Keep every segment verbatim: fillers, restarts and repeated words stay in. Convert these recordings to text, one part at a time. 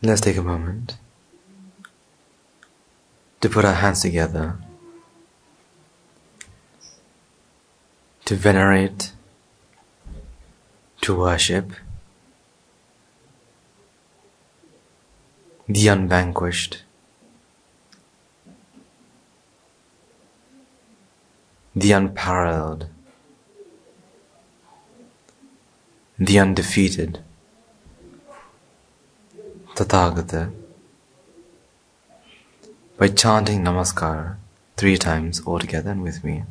Let's take a moment to put our hands together to venerate, to worship the unvanquished, the unparalleled, the undefeated Tathagata by chanting Namaskar three times altogether and with me.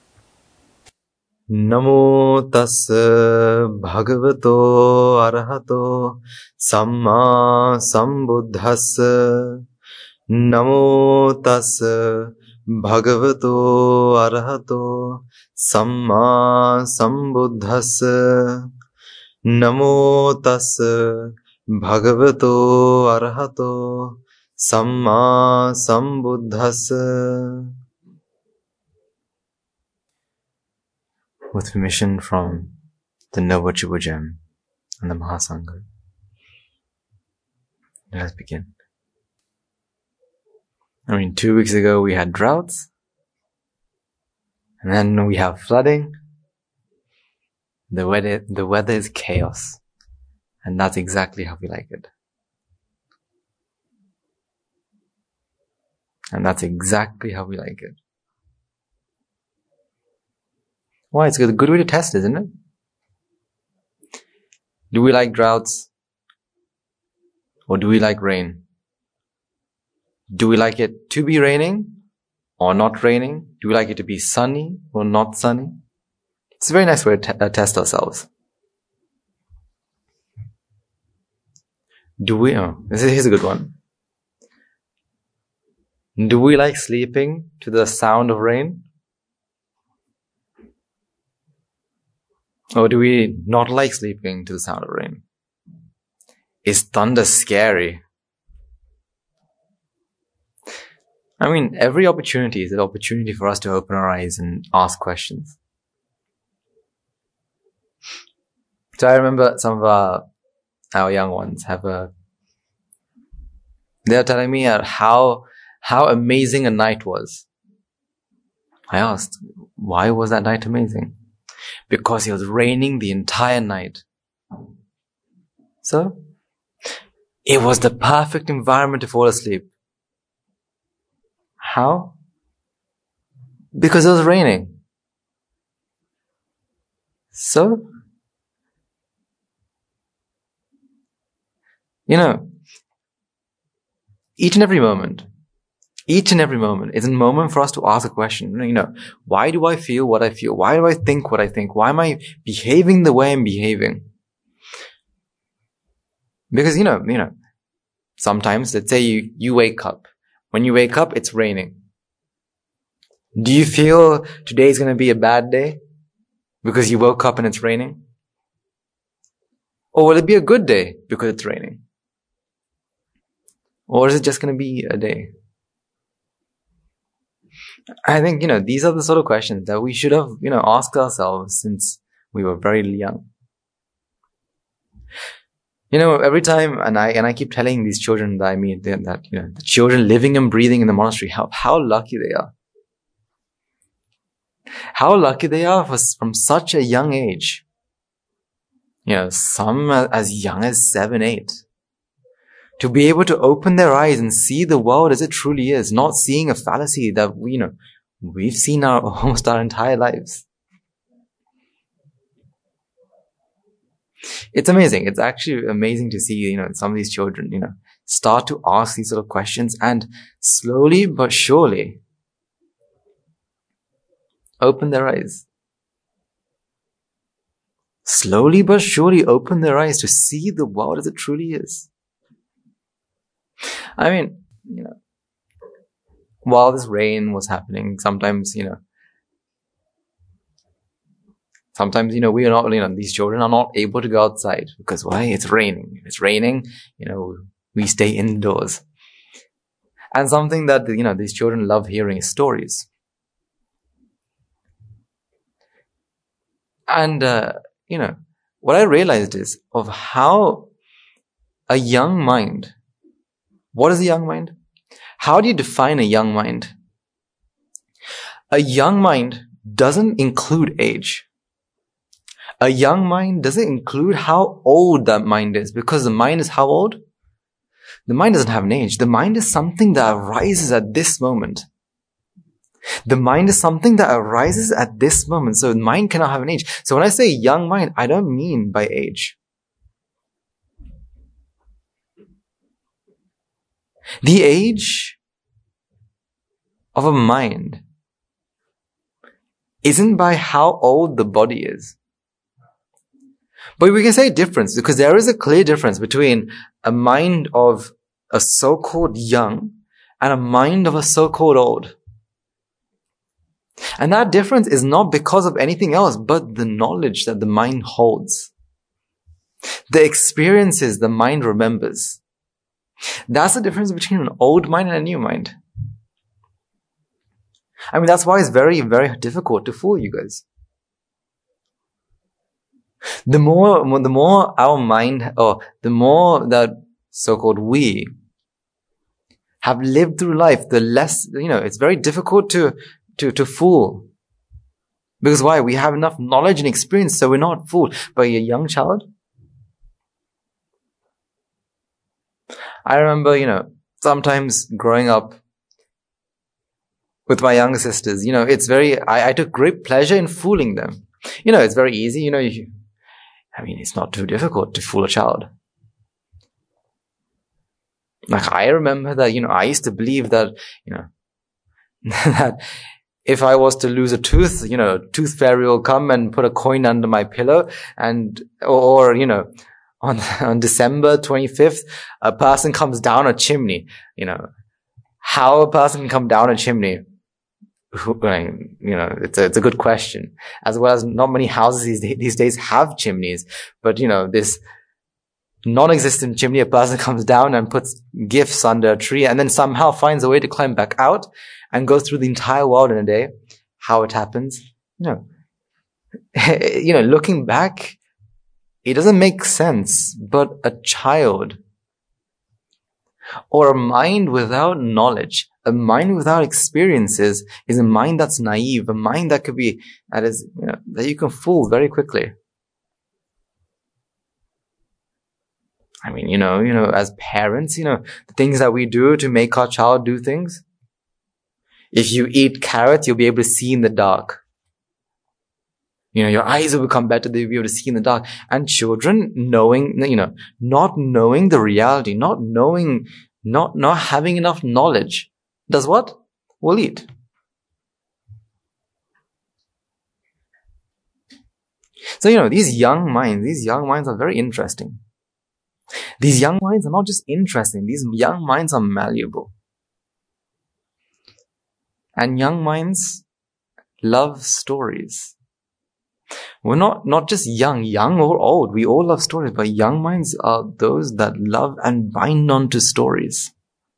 Namo tassa bhagavato arahato samma sambuddhassa. Namo tassa bhagavato arahato samma sambuddhassa. Namo tassa Bhagavato Arahato Samma Sambuddhassa. With permission from the Noble Chibu Gem and the Mahasangha, let's begin. I mean, two weeks ago we had droughts, and then we have flooding. The weather, the weather is chaos. And that's exactly how we like it. And that's exactly how we like it. Why? It's a good way to test, isn't it? Do we like droughts? Or do we like rain? Do we like it to be raining or not raining? Do we like it to be sunny or not sunny? It's a very nice way to t- uh, test ourselves. Do we, oh, this is, here's a good one. Do we like sleeping to the sound of rain? Or do we not like sleeping to the sound of rain? Is thunder scary? I mean, every opportunity is an opportunity for us to open our eyes and ask questions. So I remember some of our our young ones have a, they're telling me how, how amazing a night was. I asked, why was that night amazing? Because it was raining the entire night. So, it was the perfect environment to fall asleep. How? Because it was raining. So, you know, each and every moment, each and every moment is a moment for us to ask a question. You know, why do I feel what I feel? Why do I think what I think? Why am I behaving the way I'm behaving? Because, you know, you know, sometimes, let's say you, you wake up. When you wake up, it's raining. Do you feel today is going to be a bad day because you woke up and it's raining? Or will it be a good day because it's raining? Or is it just going to be a day? I think, you know, these are the sort of questions that we should have, you know, asked ourselves since we were very young. You know, every time, and I, and I keep telling these children that I meet that, that, you know, the children living and breathing in the monastery, how, how lucky they are. How lucky they are for, from such a young age. You know, some as young as seven, eight. To be able to open their eyes and see the world as it truly is, not seeing a fallacy that we, you know, we've seen our, almost our entire lives. It's amazing. It's actually amazing to see, you know, some of these children, you know, start to ask these sort of questions and slowly but surely open their eyes. Slowly but surely open their eyes to see the world as it truly is. I mean, you know, while this rain was happening, sometimes, you know, sometimes, you know, we are not, you know, these children are not able to go outside because why? It's raining. If it's raining, you know, we stay indoors. And something that, you know, these children love hearing is stories. And, uh, you know, what I realized is of how a young mind What is a young mind? How do you define a young mind? A young mind doesn't include age. A young mind doesn't include how old that mind is, because the mind is how old? The mind doesn't have an age. The mind is something that arises at this moment. The mind is something that arises at this moment. So the mind cannot have an age. So when I say young mind, I don't mean by age. The age of a mind isn't by how old the body is. But we can say difference, because there is a clear difference between a mind of a so-called young and a mind of a so-called old. And that difference is not because of anything else but the knowledge that the mind holds. The experiences the mind remembers. That's the difference between an old mind and a new mind. I mean, that's why it's very, very difficult to fool you guys. The more, the more our mind, or the more that so-called we have lived through life, the less, you know, it's very difficult to, to, to fool. Because why? We have enough knowledge and experience, so we're not fooled. But a young child? I remember, you know, sometimes growing up with my younger sisters, you know, it's very, I, I took great pleasure in fooling them. You know, it's very easy, you know, you, I mean, it's not too difficult to fool a child. Like, I remember that, you know, I used to believe that, you know, that if I was to lose a tooth, you know, tooth fairy will come and put a coin under my pillow, and, or, or you know, on, on December twenty-fifth, a person comes down a chimney. You know, how a person can come down a chimney? You know, it's a, it's a good question. As well as not many houses these, these days have chimneys, but you know, this non-existent chimney, a person comes down and puts gifts under a tree and then somehow finds a way to climb back out and goes through the entire world in a day. How it happens? You know, you know, looking back, it doesn't make sense, but a child or a mind without knowledge, a mind without experiences is a mind that's naive, a mind that could be, that is, you know, that you can fool very quickly. I mean, you know, you know, as parents, you know, the things that we do to make our child do things. If you eat carrots, you'll be able to see in the dark. You know, your eyes will become better, they'll be able to see in the dark. And children knowing, you know, not knowing the reality, not knowing, not, not having enough knowledge, does what? Will eat. So, you know, these young minds, these young minds are very interesting. These young minds are not just interesting, these young minds are malleable. And young minds love stories. We're not, not just young, young or old. We all love stories, but young minds are those that love and bind on to stories.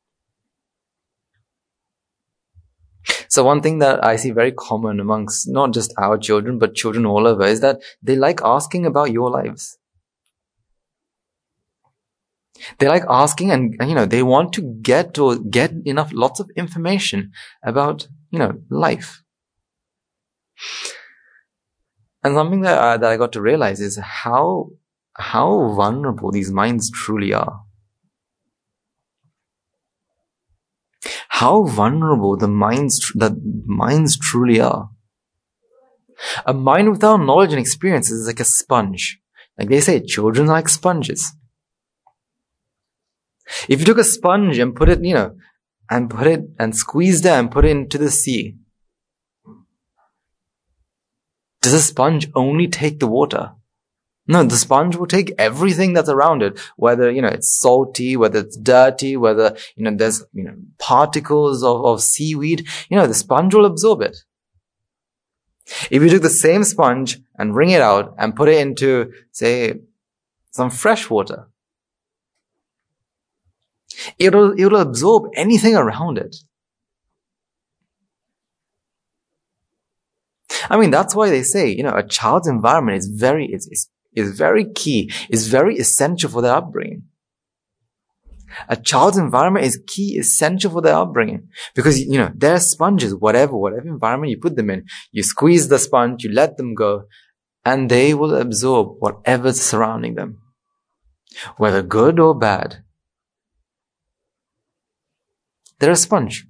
So one thing that I see very common amongst not just our children, but children all over is that they like asking about your lives. They like asking and, and, you know, they want to get or get enough, lots of information about, you know, life. And something that I, that I got to realize is how, how vulnerable these minds truly are. How vulnerable the minds, the minds truly are. A mind without knowledge and experience is like a sponge. Like they say, children are like sponges. If you took a sponge and put it, you know, and put it, and squeezed it and put it into the sea, does a sponge only take the water? No, the sponge will take everything that's around it, whether, you know, it's salty, whether it's dirty, whether, you know, there's, you know, particles of, of seaweed, you know, the sponge will absorb it. If you took the same sponge and wring it out and put it into, say, some fresh water, it'll, it'll absorb anything around it. I mean, that's why they say, you know, a child's environment is very, is, is, is very key, is very essential for their upbringing. A child's environment is key, essential for their upbringing. Because, you know, they're sponges, whatever, whatever environment you put them in. You squeeze the sponge, you let them go, and they will absorb whatever's surrounding them. Whether good or bad. They're a sponge.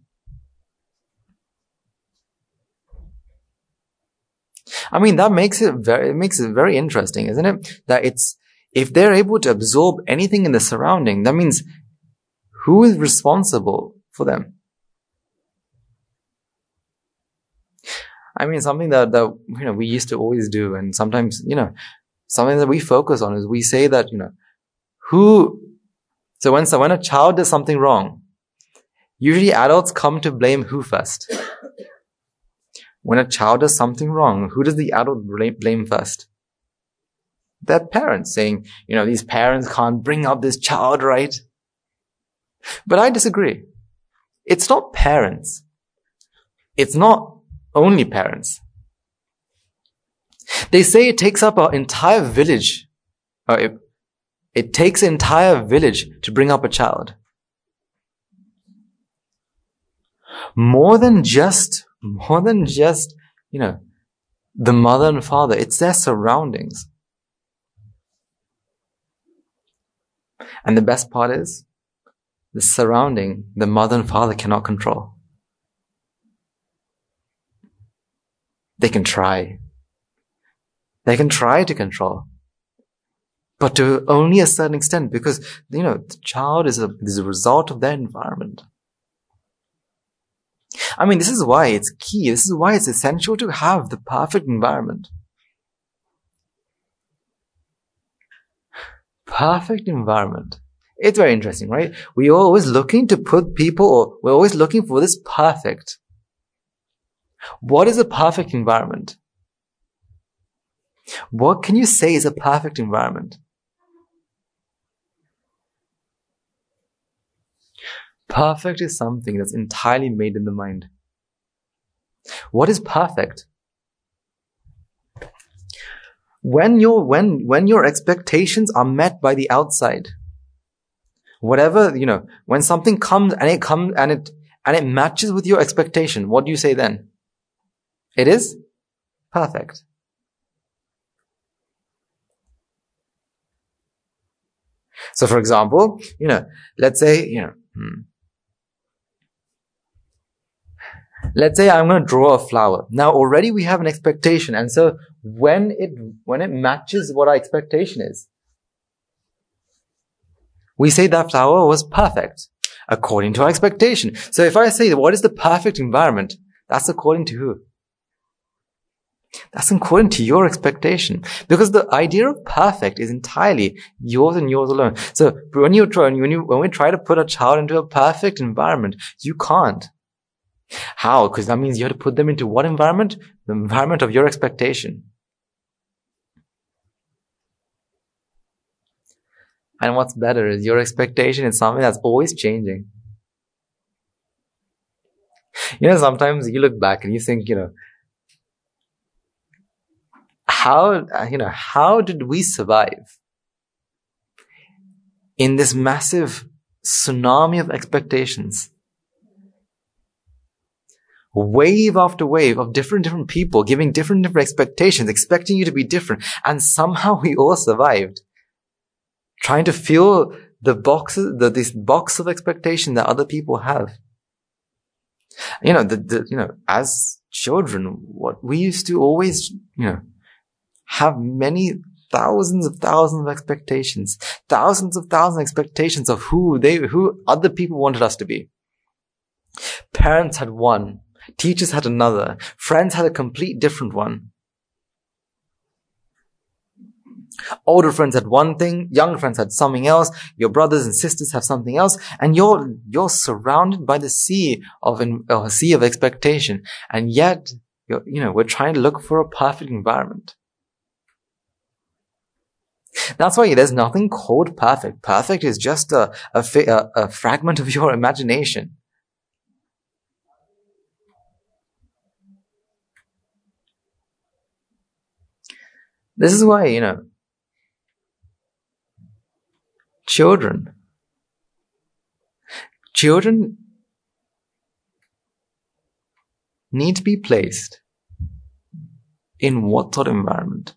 I mean, that makes it very, it makes it very interesting, isn't it? That it's, if they're able to absorb anything in the surrounding, that means who is responsible for them? I mean, something that, that, you know, we used to always do, and sometimes, you know, something that we focus on is we say that, you know, who, so when, so when a child does something wrong, usually adults come to blame who first? When a child does something wrong, who does the adult blame first? Their parents, saying, you know, these parents can't bring up this child right. But I disagree. It's not parents. It's not only parents. They say it takes up an entire village. Or it, it takes an entire village to bring up a child. More than just, more than just, you know, the mother and father. It's their surroundings. And the best part is, the surrounding, the mother and father cannot control. They can try. They can try to control. But to only a certain extent, because, you know, the child is a, is a result of their environment. I mean, this is why it's key. This is why it's essential to have the perfect environment. Perfect environment. It's very interesting, right? We are always looking to put people, or we're always looking for this perfect. What is a perfect environment? What can you say is a perfect environment? Perfect is something that's entirely made in the mind. What is perfect? When your, when, when your expectations are met by the outside, whatever, you know, when something comes and it comes and it, and it matches with your expectation, what do you say then? It is perfect. So for example, you know, let's say, you know, hmm, let's say I'm going to draw a flower. Now already we have an expectation. And so when it, when it matches what our expectation is, we say that flower was perfect according to our expectation. So if I say, what is the perfect environment? That's according to who? That's according to your expectation. Because the idea of perfect is entirely yours and yours alone. So when you try, when you, when we try to put a child into a perfect environment, you can't. How? Because that means you have to put them into what environment? The environment of your expectation. And what's better is your expectation is something that's always changing. You know, sometimes you look back and you think, you know, how, you know, how did we survive in this massive tsunami of expectations? Wave after wave of different, different people giving different, different expectations, expecting you to be different. And somehow we all survived. Trying to fill the boxes, the, this box of expectation that other people have. You know, the, the, you know, as children, what we used to always, you know, have many thousands of thousands of expectations, thousands of thousands of expectations of who they, who other people wanted us to be. Parents had one. Teachers had another. Friends had a complete different one. Older friends had one thing, younger friends had something else, your brothers and sisters have something else, and you're, you're surrounded by the sea of, a sea of expectation. And yet, you're, you know, we're trying to look for a perfect environment. That's why there's nothing called perfect. Perfect is just a, a, a, a fragment of your imagination. This is why, you know, children, children need to be placed in what sort of environment?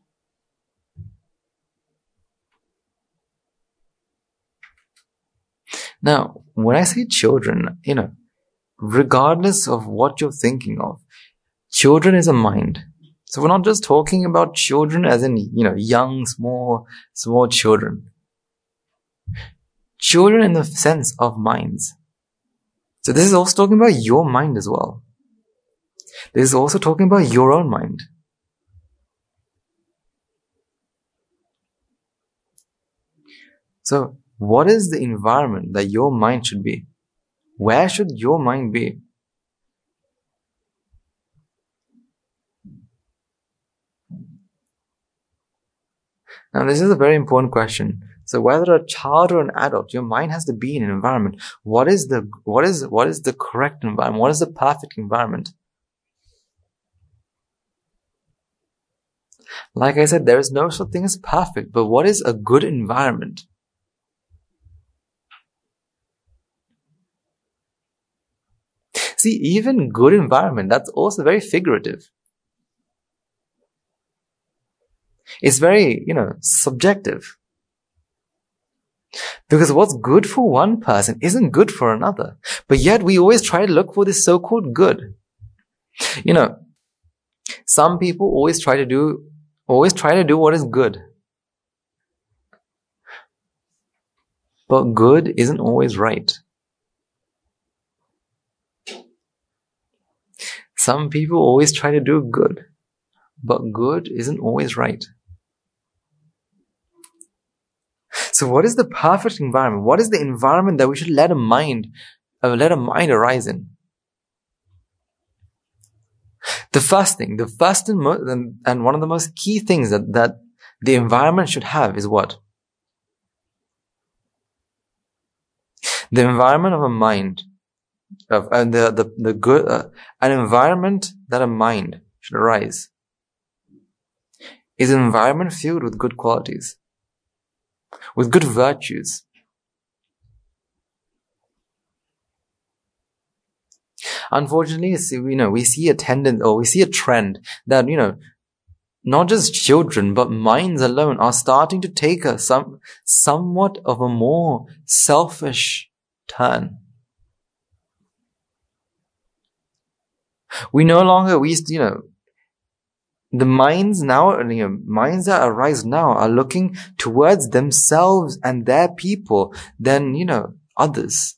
Now, when I say children, you know, regardless of what you're thinking of, children is a mind. So we're not just talking about children as in, you know, young, small, small children. Children in the sense of minds. So this is also talking about your mind as well. This is also talking about your own mind. So, what is the environment that your mind should be? Where should your mind be? Now, this is a very important question. So, whether a child or an adult, your mind has to be in an environment. What is the what is what is the correct environment? What is the perfect environment? Like I said, there is no such thing as perfect, but what is a good environment? See, even good environment, that's also very figurative. It's very, you know, subjective. Because what's good for one person isn't good for another. But yet we always try to look for this so-called good. You know, some people always try to do, always try to do what is good. But good isn't always right. Some people always try to do good, but good isn't always right. So what is the perfect environment? What is the environment that we should let a mind, uh, let a mind arise in? The first thing, the first and, mo- and one of the most key things that, that the environment should have is what? The environment of a mind. Of, and the, the, the good, uh, an environment that a mind should arise is an environment filled with good qualities, with good virtues. Unfortunately, you know, we see a tendency, or we see a trend that, you know, not just children, but minds alone are starting to take a some, somewhat of a more selfish turn. We no longer, we, you know, the minds now, you know, minds that arise now are looking towards themselves and their people than, you know, others.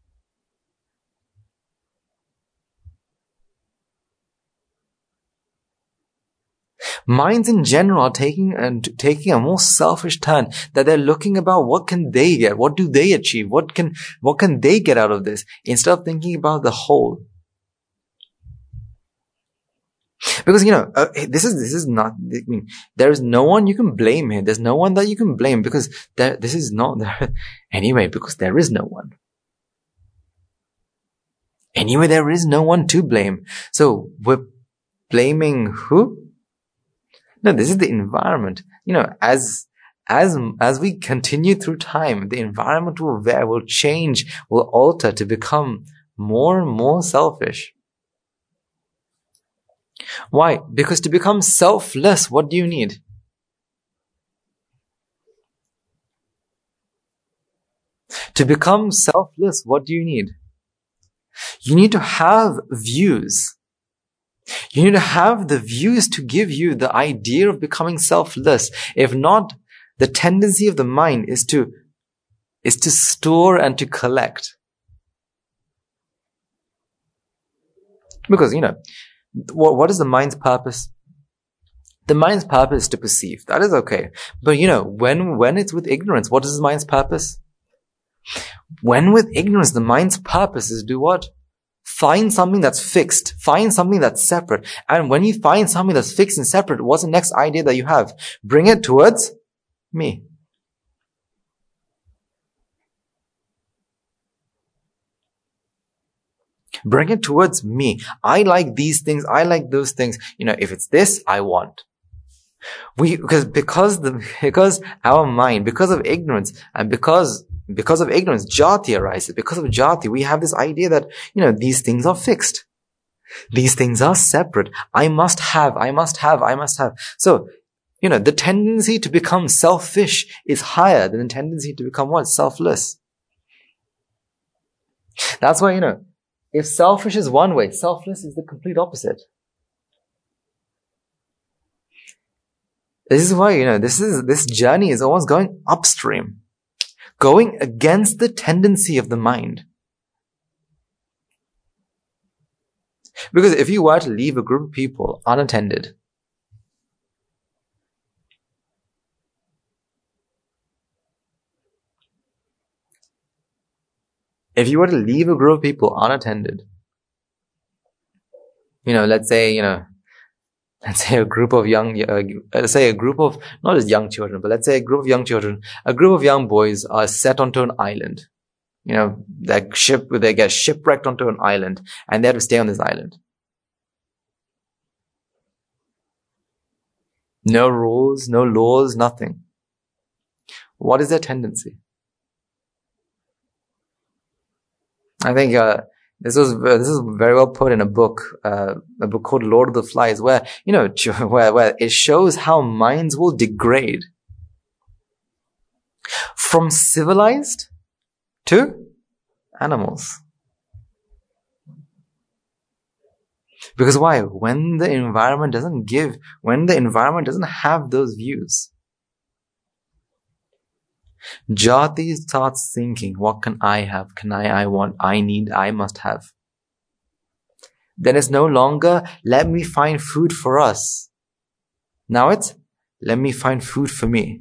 Minds in general are taking and taking a more selfish turn, that they're looking about what can they get, what do they achieve, what can, what can they get out of this, instead of thinking about the whole. Because, you know, uh, this is, this is not, I mean, there is no one you can blame here. There's no one that you can blame because there, this is not there. Anyway, because there is no one. Anyway, there is no one to blame. So we're blaming who? No, this is the environment. You know, as, as, as we continue through time, the environment will, will change, will alter to become more and more selfish. Why? Because to become selfless, what do you need? To become selfless, what do you need? You need to have views. You need to have the views to give you the idea of becoming selfless. If not, the tendency of the mind is to, is to store and to collect. Because, you know, What, what is the mind's purpose? The mind's purpose is to perceive. That is okay. But you know, when, when it's with ignorance, what is the mind's purpose? When with ignorance, the mind's purpose is do what? Find something that's fixed. Find something that's separate. And when you find something that's fixed and separate, what's the next idea that you have? Bring it towards me. Bring it towards me. I like these things. I like those things. You know, if it's this, I want. We, because, because the, because our mind, because of ignorance, and because because of ignorance, jati arises. Because of jati, we have this idea that, you know, these things are fixed. These things are separate. I must have, I must have, I must have. So, you know, the tendency to become selfish is higher than the tendency to become what? Selfless. That's why, you know, if selfish is one way, selfless is the complete opposite. This is why, you know, this is, this journey is almost going upstream, going against the tendency of the mind. Because if you were to leave a group of people unattended, if you were to leave a group of people unattended, you know, let's say, you know, let's say a group of young, uh, let's say a group of, not just young children, but let's say a group of young children, a group of young boys are set onto an island. You know, they ship, they get shipwrecked onto an island and they have to stay on this island. No rules, no laws, nothing. What is their tendency? I think, uh, This was this is very well put in a book, uh, a book called Lord of the Flies, where you know where where it shows how minds will degrade from civilized to animals. Because why? When the environment doesn't give, when the environment doesn't have those views, jati starts thinking, what can I have? Can I, I want, I need, I must have. Then it's no longer, let me find food for us. Now it's, let me find food for me.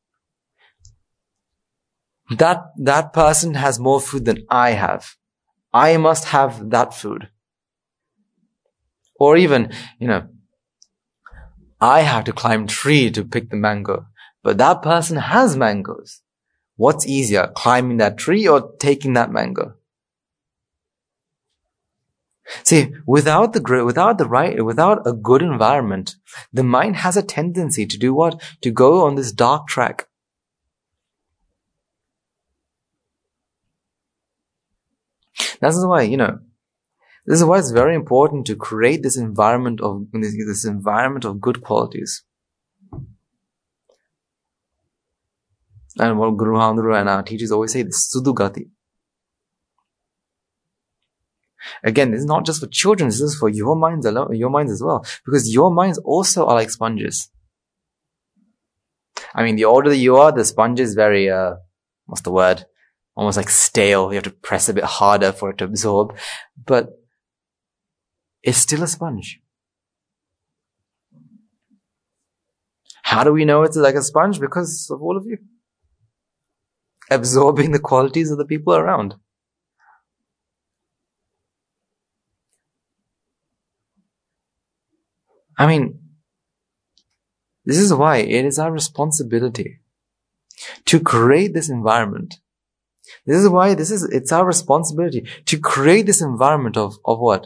That, that person has more food than I have. I must have that food. Or even, you know, I have to climb tree to pick the mango, but that person has mangoes. What's easier, climbing that tree or taking that mango? See, without the, without the right, without a good environment, the mind has a tendency to do what? To go on this dark track. That's why, you know, this is why it's very important to create this environment of, this, this environment of good qualities. And what Guru Handru and our teachers always say, this Sudugati. Again, this is not just for children, this is for your minds alone, your minds as well. Because your minds also are like sponges. I mean, the older you are, the sponge is very, uh, what's the word? Almost like stale. You have to press a bit harder for it to absorb. But it's still a sponge. How do we know it's like a sponge? Because of all of you. Absorbing the qualities of the people around. I mean, this is why it is our responsibility to create this environment. This is why this is, it's our responsibility to create this environment of, of what?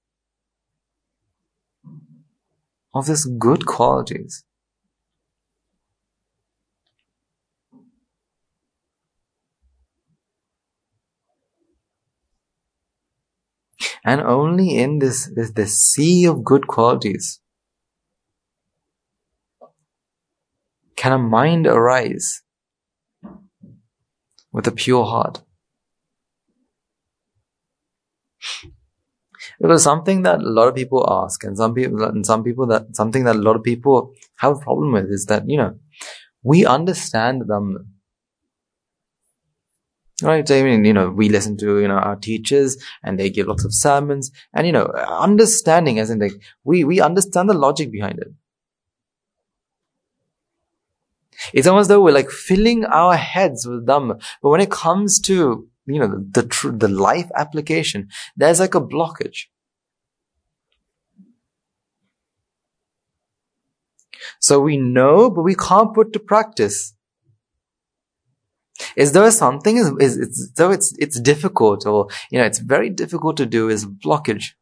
Of this good qualities. And only in this, this, this sea of good qualities can a mind arise with a pure heart. Because something that a lot of people ask, and some people, and some people that, something that a lot of people have a problem with is that, you know, we understand them. Right? I mean, you know, we listen to, you know, our teachers and they give lots of sermons and, you know, understanding as in like, we, we understand the logic behind it. It's almost though we're like filling our heads with Dhamma. But when it comes to, you know, the, the, tr- the life application, there's like a blockage. So we know, but we can't put to practice. Is there something is, is it's though it's it's difficult, or you know, it's very difficult to do, is blockage.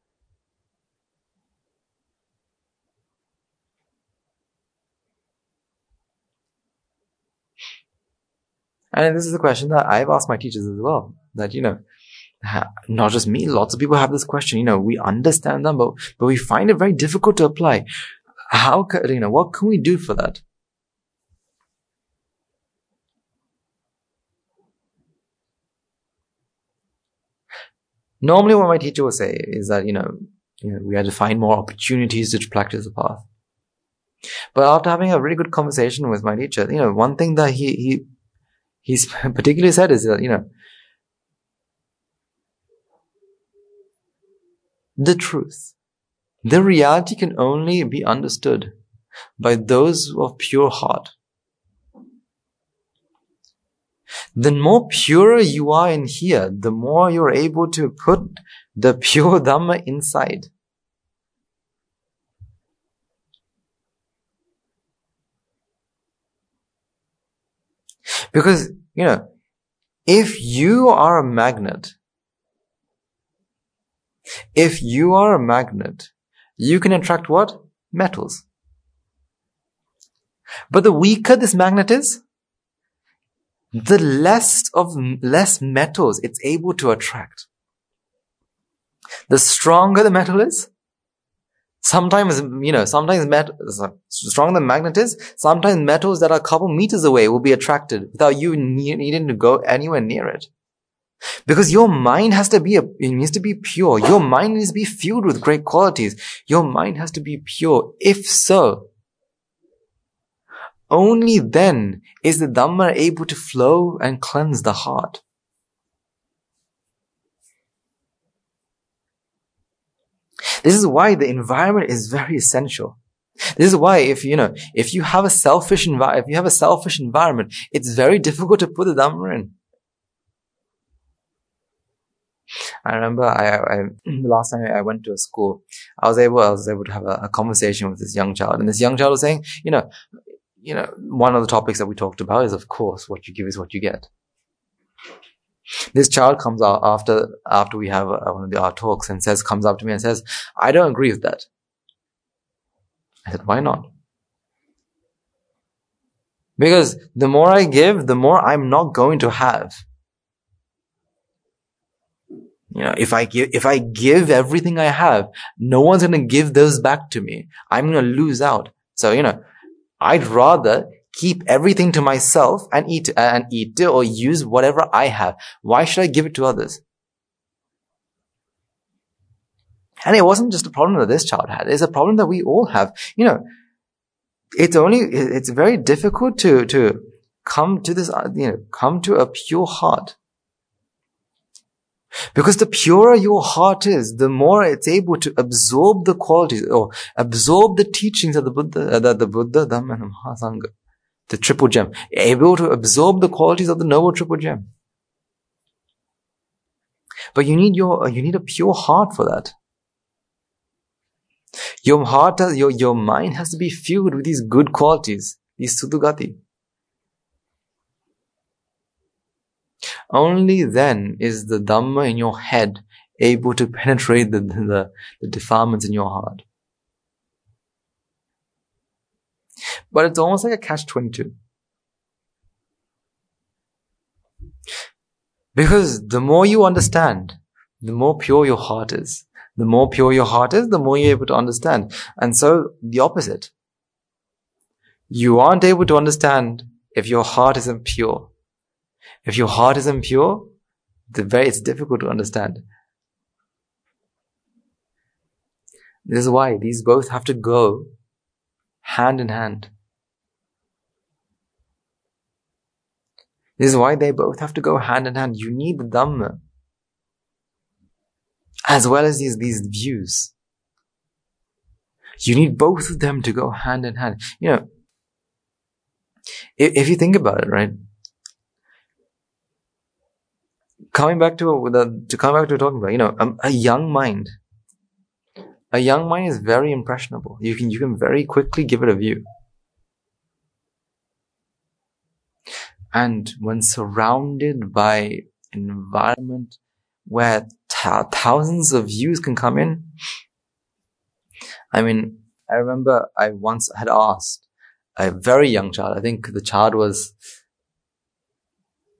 And this is a question that I've asked my teachers as well. That, you know, not just me, lots of people have this question. You know, we understand them, but, but we find it very difficult to apply. How can, you know, what can we do for that? Normally what my teacher would say is that, you know, you know, we had to find more opportunities to practice the path. But after having a really good conversation with my teacher, you know, one thing that he, he, he's particularly said is that, you know, the truth, the reality can only be understood by those of pure heart. The more purer you are in here, the more you're able to put the pure Dhamma inside. Because, you know, if you are a magnet, if you are a magnet, you can attract what? Metals. But the weaker this magnet is, the less of, less metals it's able to attract. The stronger the metal is, sometimes, you know, sometimes metal, stronger the magnet is, sometimes metals that are a couple meters away will be attracted without you needing to go anywhere near it. Because your mind has to be, a, it needs to be pure. Your mind needs to be filled with great qualities. Your mind has to be pure. If so, only then is the Dhamma able to flow and cleanse the heart. This is why the environment is very essential. This is why if, you know, if you have a selfish envi- if you have a selfish environment, it's very difficult to put the Dhamma in. I remember I, I, the last time I went to a school, I was able, I was able to have a, a conversation with this young child, and this young child was saying, you know, you know, one of the topics that we talked about is, of course, what you give is what you get. This child comes out after, after we have a, one of the, our talks and says, comes up to me and says, I don't agree with that. I said, why not? Because the more I give, the more I'm not going to have. You know, if I give, if I give everything I have, no one's going to give those back to me. I'm going to lose out. So, you know, I'd rather keep everything to myself and eat, and eat it or use whatever I have. Why should I give it to others? And it wasn't just a problem that this child had. It's a problem that we all have. You know, it's only, it's very difficult to, to come to this, you know, come to a pure heart. Because the purer your heart is, the more it's able to absorb the qualities or absorb the teachings of the Buddha, the, the Buddha, Dhamma, and Mahasangha, the triple gem, able to absorb the qualities of the noble triple gem. But you need your, you need a pure heart for that. Your heart, your, your mind has to be filled with these good qualities, these Sudhugati. Only then is the Dhamma in your head able to penetrate the, the, the defilements in your heart. But it's almost like a catch twenty-two. Because the more you understand, the more pure your heart is. The more pure your heart is, the more you're able to understand. And so, the opposite. You aren't able to understand if your heart isn't pure. If your heart is impure, the very, it's difficult to understand. This is why these both have to go hand in hand. This is why they both have to go hand in hand. You need the Dhamma as well as these, these views. You need both of them to go hand in hand. You know, if, if you think about it, right? Coming back to the, to come back to talking about, you know, a, a young mind. A young mind is very impressionable. You can, you can very quickly give it a view. And when surrounded by an environment where th- thousands of views can come in, I mean, I remember I once had asked a very young child, I think the child was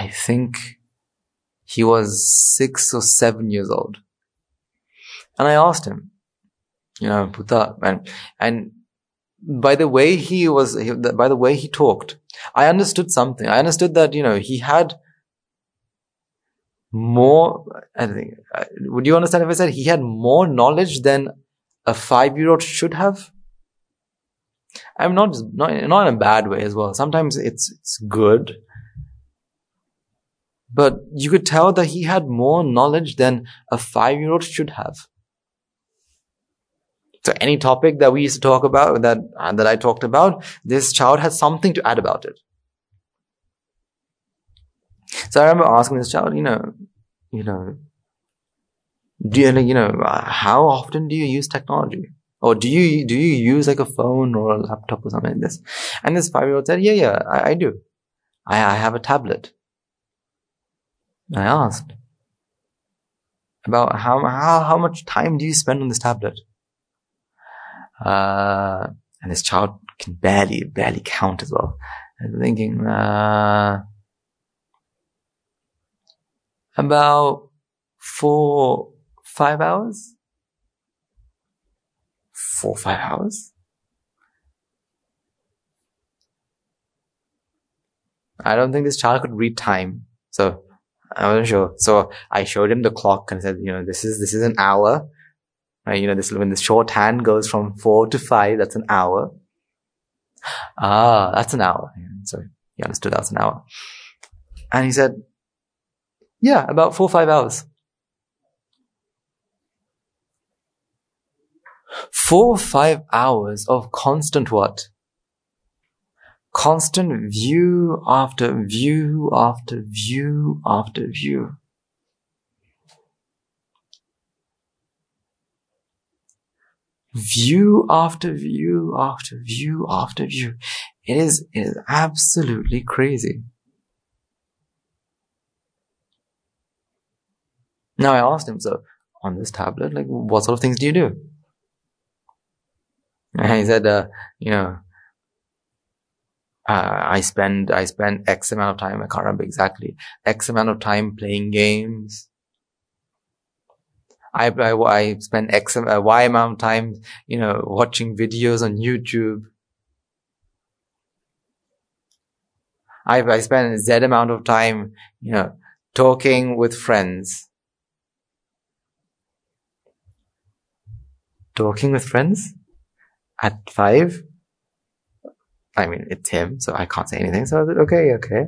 I think he was six or seven years old. And I asked him, you know, Puta, and, and by the way he was, by the way he talked, I understood something. I understood that, you know, he had more, I think, would you understand if I said he had more knowledge than a five-year-old should have? I'm not, not, not in a bad way as well. Sometimes it's, it's good. But you could tell that he had more knowledge than a five-year-old should have. So any topic that we used to talk about, that, uh, that I talked about, this child had something to add about it. So I remember asking this child, you know, you know, do you, you know, how often do you use technology? Or do you, do you use like a phone or a laptop or something like this? And this five-year-old said, yeah, yeah, I, I do. I, I have a tablet. And I asked about how, how, how much time do you spend on this tablet? Uh, and this child can barely, barely count as well. And thinking, uh, about four, five hours? Four, five hours? I don't think this child could read time. So, I wasn't sure. So, I showed him the clock and said, you know, this is, this is an hour. Right? You know, this, when the shorthand goes from four to five, that's an hour. Ah, that's an hour. So, he understood that's an hour. And he said, yeah, about four, five hours. Four, five hours of constant what? Constant view after view after view after view. View after view after view after view. It is, it is absolutely crazy. Now I asked him, so on this tablet, like, what sort of things do you do? And he said, uh, you know, uh, I spend, I spend X amount of time, I can't remember exactly, X amount of time playing games. I, I, I spend X, uh, Y amount of time, you know, watching videos on YouTube. I, I spend Z amount of time, you know, talking with friends. Talking with friends? At five? I mean, it's him, so I can't say anything. So I said, okay, okay.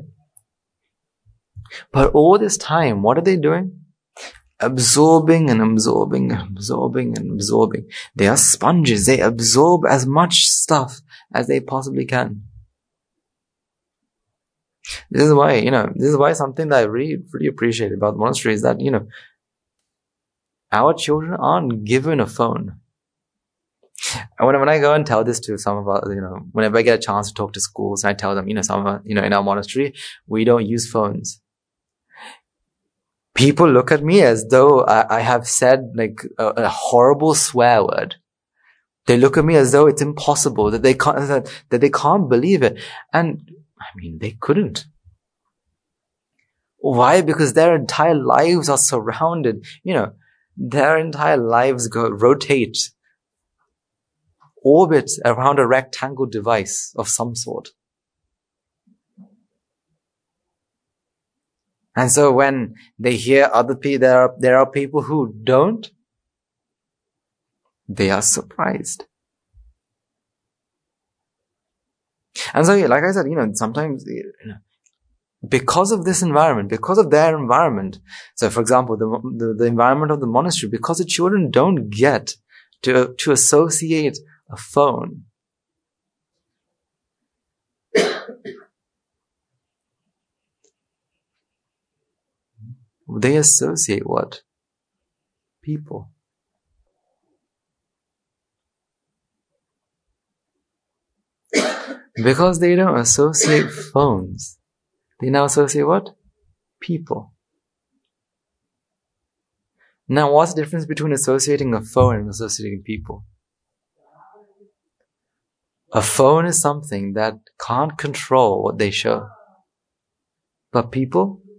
But all this time, what are they doing? Absorbing and absorbing and absorbing and absorbing. They are sponges. They absorb as much stuff as they possibly can. This is why, you know, this is why something that I really, really appreciate about the monastery is that, you know, our children aren't given a phone. And when, when I go and tell this to some of our, you know, whenever I get a chance to talk to schools, and I tell them, you know, some of our, you know, in our monastery, we don't use phones. People look at me as though I, I have said like a, a horrible swear word. They look at me as though it's impossible, that they can't, that, that they can't believe it. And I mean, they couldn't. Why? Because their entire lives are surrounded, you know, their entire lives go, rotate, orbit around a rectangle device of some sort. And so when they hear other people, there are, there are people who don't, they are surprised. And so, like I said, you know, sometimes, you know, because of this environment, because of their environment, so for example, the, the, the environment of the monastery, because the children don't get to, to associate a phone, they associate what? People. Because they don't associate phones, they now associate what? People. Now, what's the difference between associating a phone and associating people? A phone is something that can't control what they show. But people,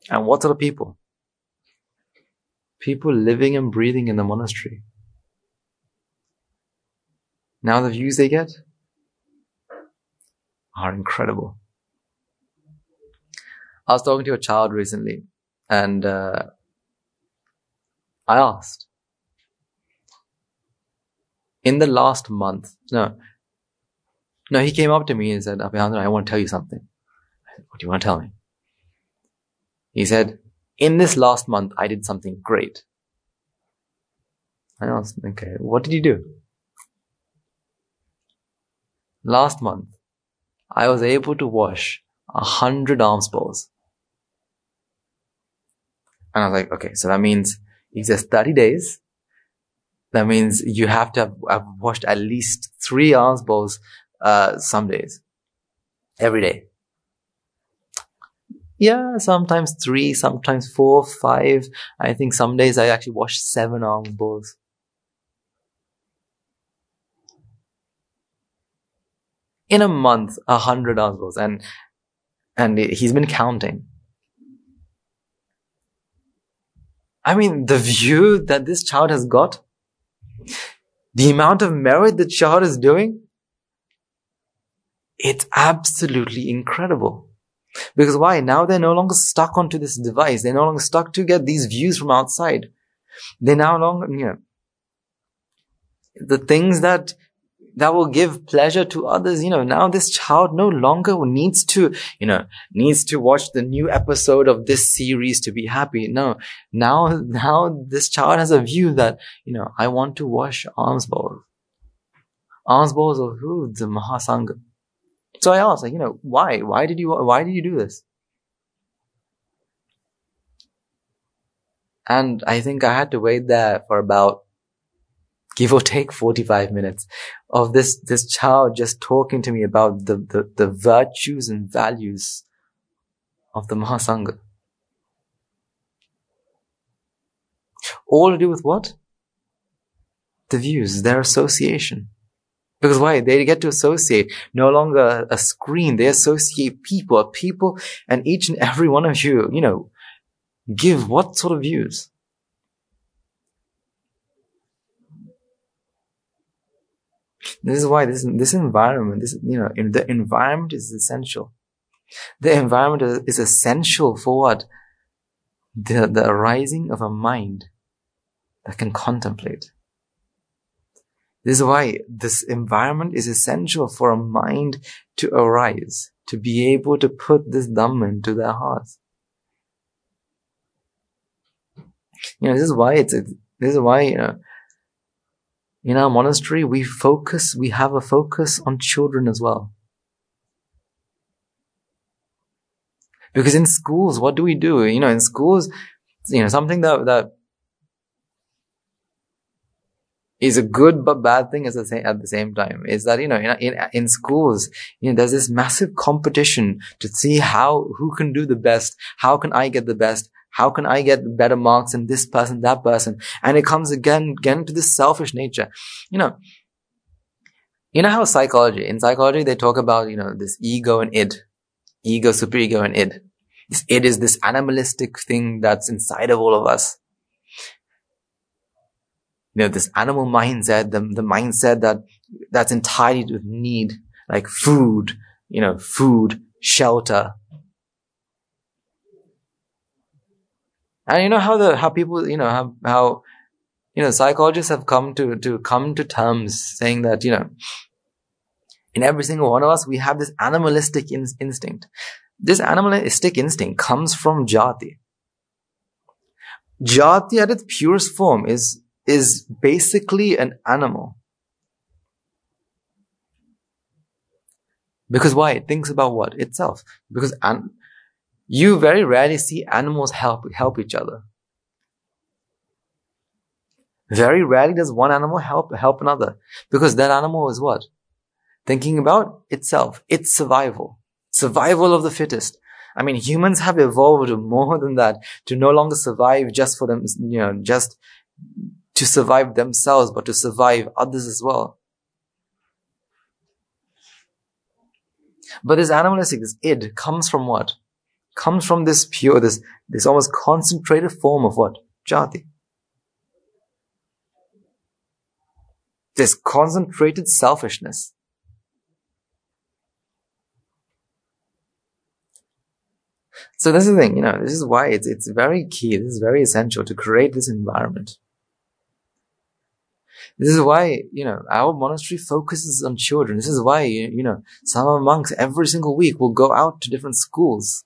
And what sort of people? People living and breathing in the monastery. Now the views they get are incredible. I was talking to a child recently, and uh, I asked, in the last month, no, no, he came up to me and said, Abhinandan, I want to tell you something. I said, what do you want to tell me? He said, in this last month, I did something great. I asked, okay, what did you do? Last month, I was able to wash a hundred alms bowls. And I was like, okay, so that means he says thirty days. That means you have to have, have washed at least three alms bowls, uh, some days. Every day. Yeah, sometimes three, sometimes four, five. I think some days I actually wash seven alms bowls. In a month, a hundred alms bowls. And, and he's been counting. I mean, the view that this child has got, the amount of merit that child is doing, it's absolutely incredible. Because why? Now they're no longer stuck onto this device. They're no longer stuck to get these views from outside. They're now longer, you know, the things that, that will give pleasure to others, you know, now this child no longer needs to, you know, needs to watch the new episode of this series to be happy. No, now, now this child has a view that, you know, I want to wash alms bowls. Alms bowls of who? The Mahasangha. So I asked, like, you know, why? Why did you, why did you do this? And I think I had to wait there for about, give or take forty-five minutes of this, this child just talking to me about the, the, the virtues and values of the Mahasangha. All to do with what? The views, their association. Because why? They get to associate no longer a screen. They associate people, people, and each and every one of you, you know, give what sort of views? This is why this, this environment, this, you know, in the environment is essential. The environment is, is essential for what? The, the arising of a mind that can contemplate. This is why this environment is essential for a mind to arise, to be able to put this Dhamma into their hearts. You know, this is why it's, this is why, you know, in our monastery, we focus, we have a focus on children as well. Because in schools, what do we do? You know, in schools, you know, something that, that is a good but bad thing at the same, at the same time is that, you know, in, in, in schools, you know, there's this massive competition to see how, who can do the best, how can I get the best, how can I get better marks than this person, that person? And it comes again, again to this selfish nature. You know, you know how psychology, in psychology, they talk about, you know, this ego and id. Ego, superego, and id. This id is this animalistic thing that's inside of all of us. You know, this animal mindset, the, the mindset that, that's entitled with need, like food, you know, food, shelter. And you know how the, how people, you know, how, how, you know, psychologists have come to, to come to terms saying that, you know, in every single one of us, we have this animalistic in, instinct. This animalistic instinct comes from jati. Jati at its purest form is, is basically an animal. Because why? It thinks about what? Itself. Because an, you very rarely see animals help, help each other. Very rarely does one animal help, help another. Because that animal is what? Thinking about itself, its survival. Survival of the fittest. I mean, humans have evolved more than that to no longer survive just for them, you know, just to survive themselves, but to survive others as well. But this animalistic, this id, comes from what? comes from this pure, this, this almost concentrated form of what? Jati. This concentrated selfishness. So this is the thing, you know, this is why it's, it's very key, this is very essential to create this environment. This is why, you know, our monastery focuses on children. This is why, you, you know, some of our monks every single week will go out to different schools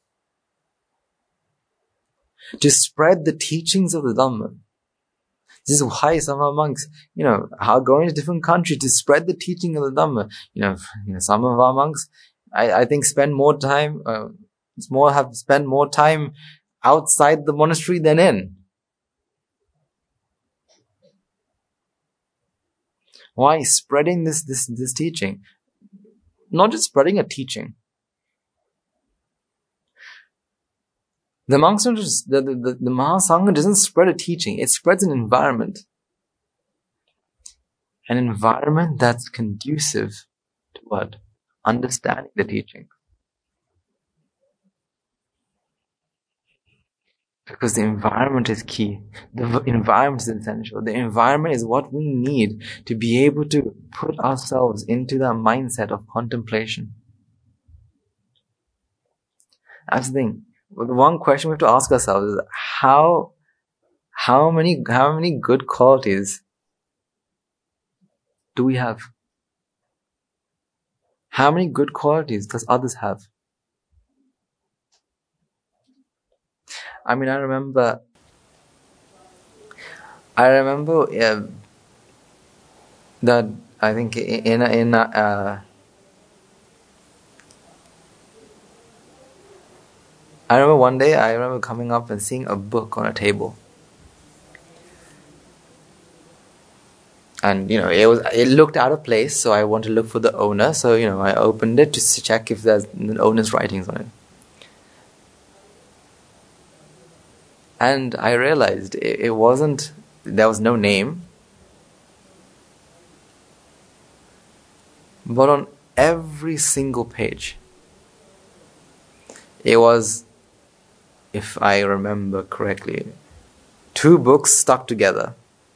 to spread the teachings of the Dhamma. This is why some of our monks, you know, are going to different countries to spread the teaching of the Dhamma. You know, you know some of our monks, I, I think, spend more time, uh, it's more have spent more time outside the monastery than in. Why? Spreading this, this, this teaching. Not just spreading a teaching. The monks don't just, the, the, the, the Mahasangha doesn't spread a teaching. It spreads an environment. An environment that's conducive to what? Understanding the teaching. Because the environment is key. The environment is essential. The environment is what we need to be able to put ourselves into that mindset of contemplation. That's the thing. The one question we have to ask ourselves is how, how many, how many good qualities do we have? How many good qualities does others have? I mean, I remember, I remember uh, that I think in a, in a, uh, I remember one day, I remember coming up and seeing a book on a table. And, you know, it was, it looked out of place, so I wanted to look for the owner. So, you know, I opened it just to check if there's the owner's writings on it. And I realized it, it wasn't, there was no name. But on every single page, it was, if I remember correctly, two books stuck together.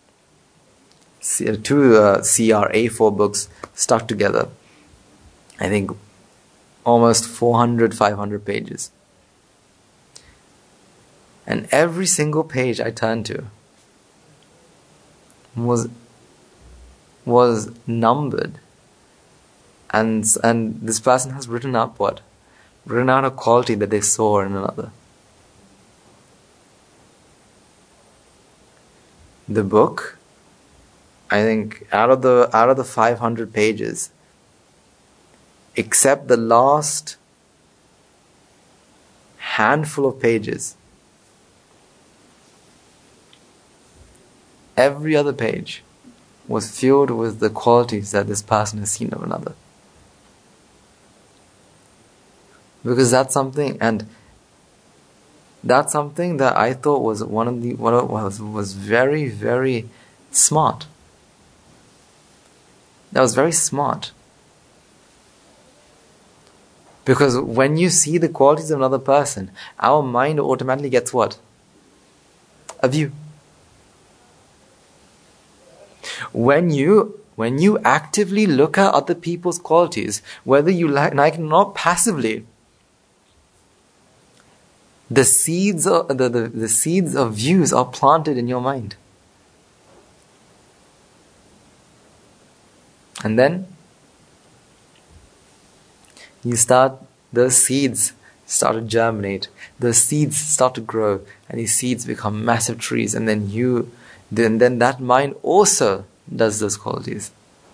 Two uh, C R A four books stuck together. I think almost four hundred, five hundred pages. And every single page I turned to was was numbered. And and this person has written up what? Written out a quality that they saw in another. The book, I think out of the out of the five hundred pages, except the last handful of pages, every other page was filled with the qualities that this person has seen of another. Because that's something, and that's something that I thought was one of the one of, was was very very smart. That was very smart. Because when you see the qualities of another person, our mind automatically gets what? A view. When you when you actively look at other people's qualities, whether you like, like or not passively, the seeds of the, the, the seeds of views are planted in your mind. And then you start, those seeds start to germinate, those seeds start to grow, and these seeds become massive trees, and then you then then that mind also does those qualities.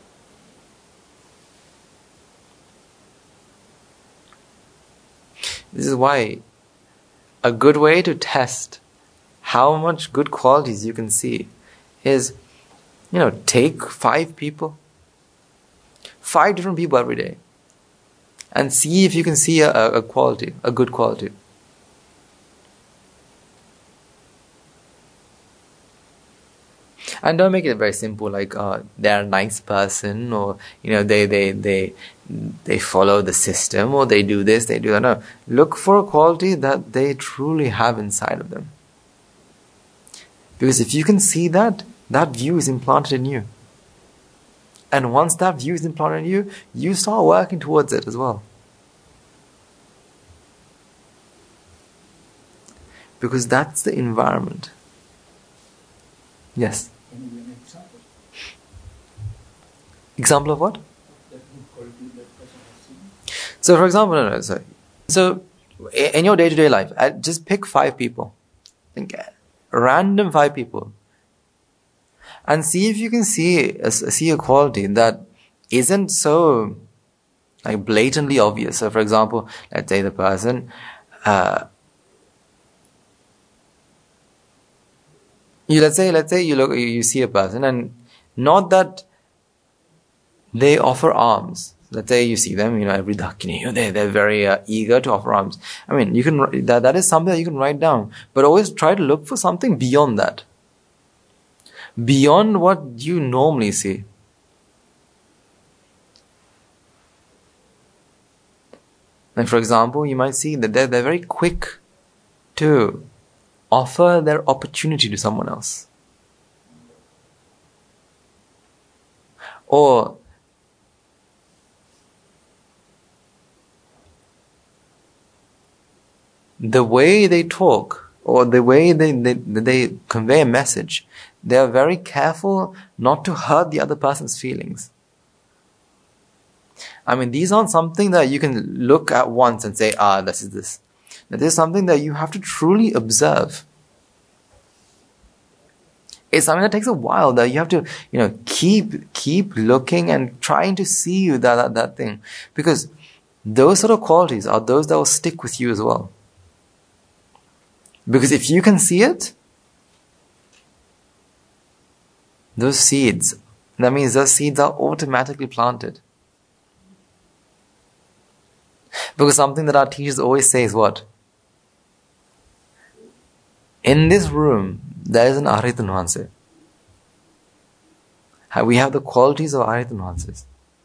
This is why a good way to test how much good qualities you can see is, you know, take five people, five different people every day, and see if you can see a, a quality, a good quality. And don't make it very simple, like uh, they're a nice person, or you know they they they they follow the system, or they do this, they do that. No, look for a quality that they truly have inside of them. Because if you can see that, that view is implanted in you. And once that view is implanted in you, you start working towards it as well. Because that's the environment. Yes? Can you give an example? Example of what? That good quality that person has seen. So for example, no, no, sorry. So in your day-to-day life, just pick five people. Think random five people. And see if you can see a, see a quality that isn't so like blatantly obvious. So for example, let's say the person uh, You let's say let's say you look you see a person, and not that they offer alms. Let's say you see them, you know, every dakini, they they're very uh, eager to offer alms. I mean, you can that that is something that you can write down, but always try to look for something beyond that, beyond what you normally see. Like for example, you might see that they're they're very quick to offer their opportunity to someone else. Or the way they talk, or the way they, they, they convey a message, they are very careful not to hurt the other person's feelings. I mean, these aren't something that you can look at once and say, ah, this is this. That is something that you have to truly observe. It's something that takes a while, that you have to, you know, keep keep looking and trying to see that, that, that thing. Because those sort of qualities are those that will stick with you as well. Because if you can see it, those seeds, that means those seeds are automatically planted. Because something that our teachers always say is what? In this room, there is an Arahant Vahanse. We have the qualities of Arahant Vahanses.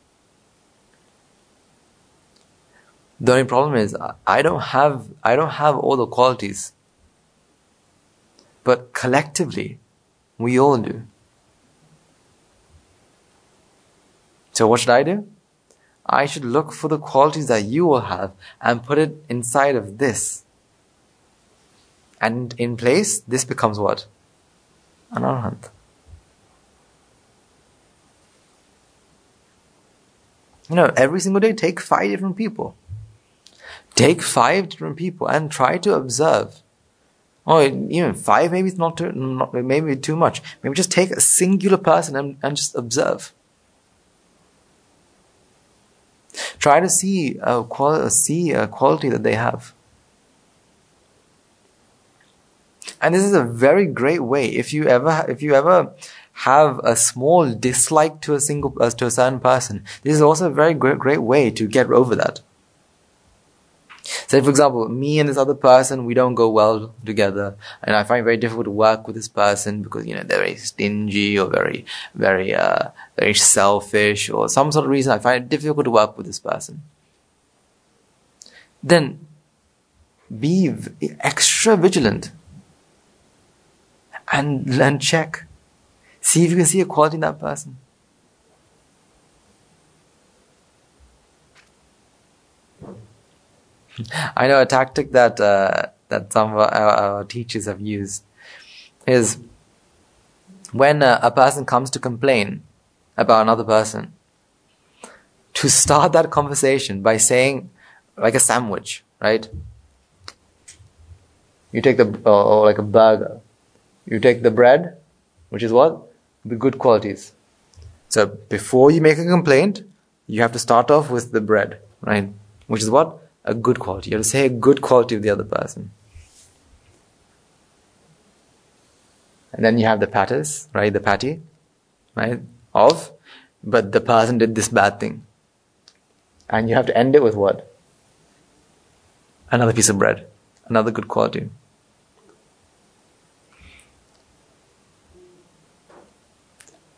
The only problem is, I don't have, I don't have all the qualities. But collectively, we all do. So what should I do? I should look for the qualities that you will have and put it inside of this. And in place, this becomes what? An Arahant. You know, every single day, take five different people. Take five different people and try to observe. Oh, even five maybe it's not too, not, maybe too much. Maybe just take a singular person and, and just observe. Try to see a, quali- see a quality that they have. And this is a very great way. If you ever, if you ever have a small dislike to a single, uh, to a certain person, this is also a very great, great way to get over that. Say, for example, me and this other person, we don't go well together, and I find it very difficult to work with this person because, you know, they're very stingy or very, very, uh, very selfish, or some sort of reason I find it difficult to work with this person. Then, be v- extra vigilant. And learn, check. See if you can see a quality in that person. I know a tactic that uh, that some of our, our teachers have used is when uh, a person comes to complain about another person, to start that conversation by saying, like a sandwich, right? You take the, uh, or like a burger. You take the bread, which is what? The good qualities. So before you make a complaint, you have to start off with the bread, right? Which is what? A good quality. You have to say a good quality of the other person. And then you have the patties, right? The patty, right? Of, but the person did this bad thing. And you have to end it with what? Another piece of bread. Another good quality.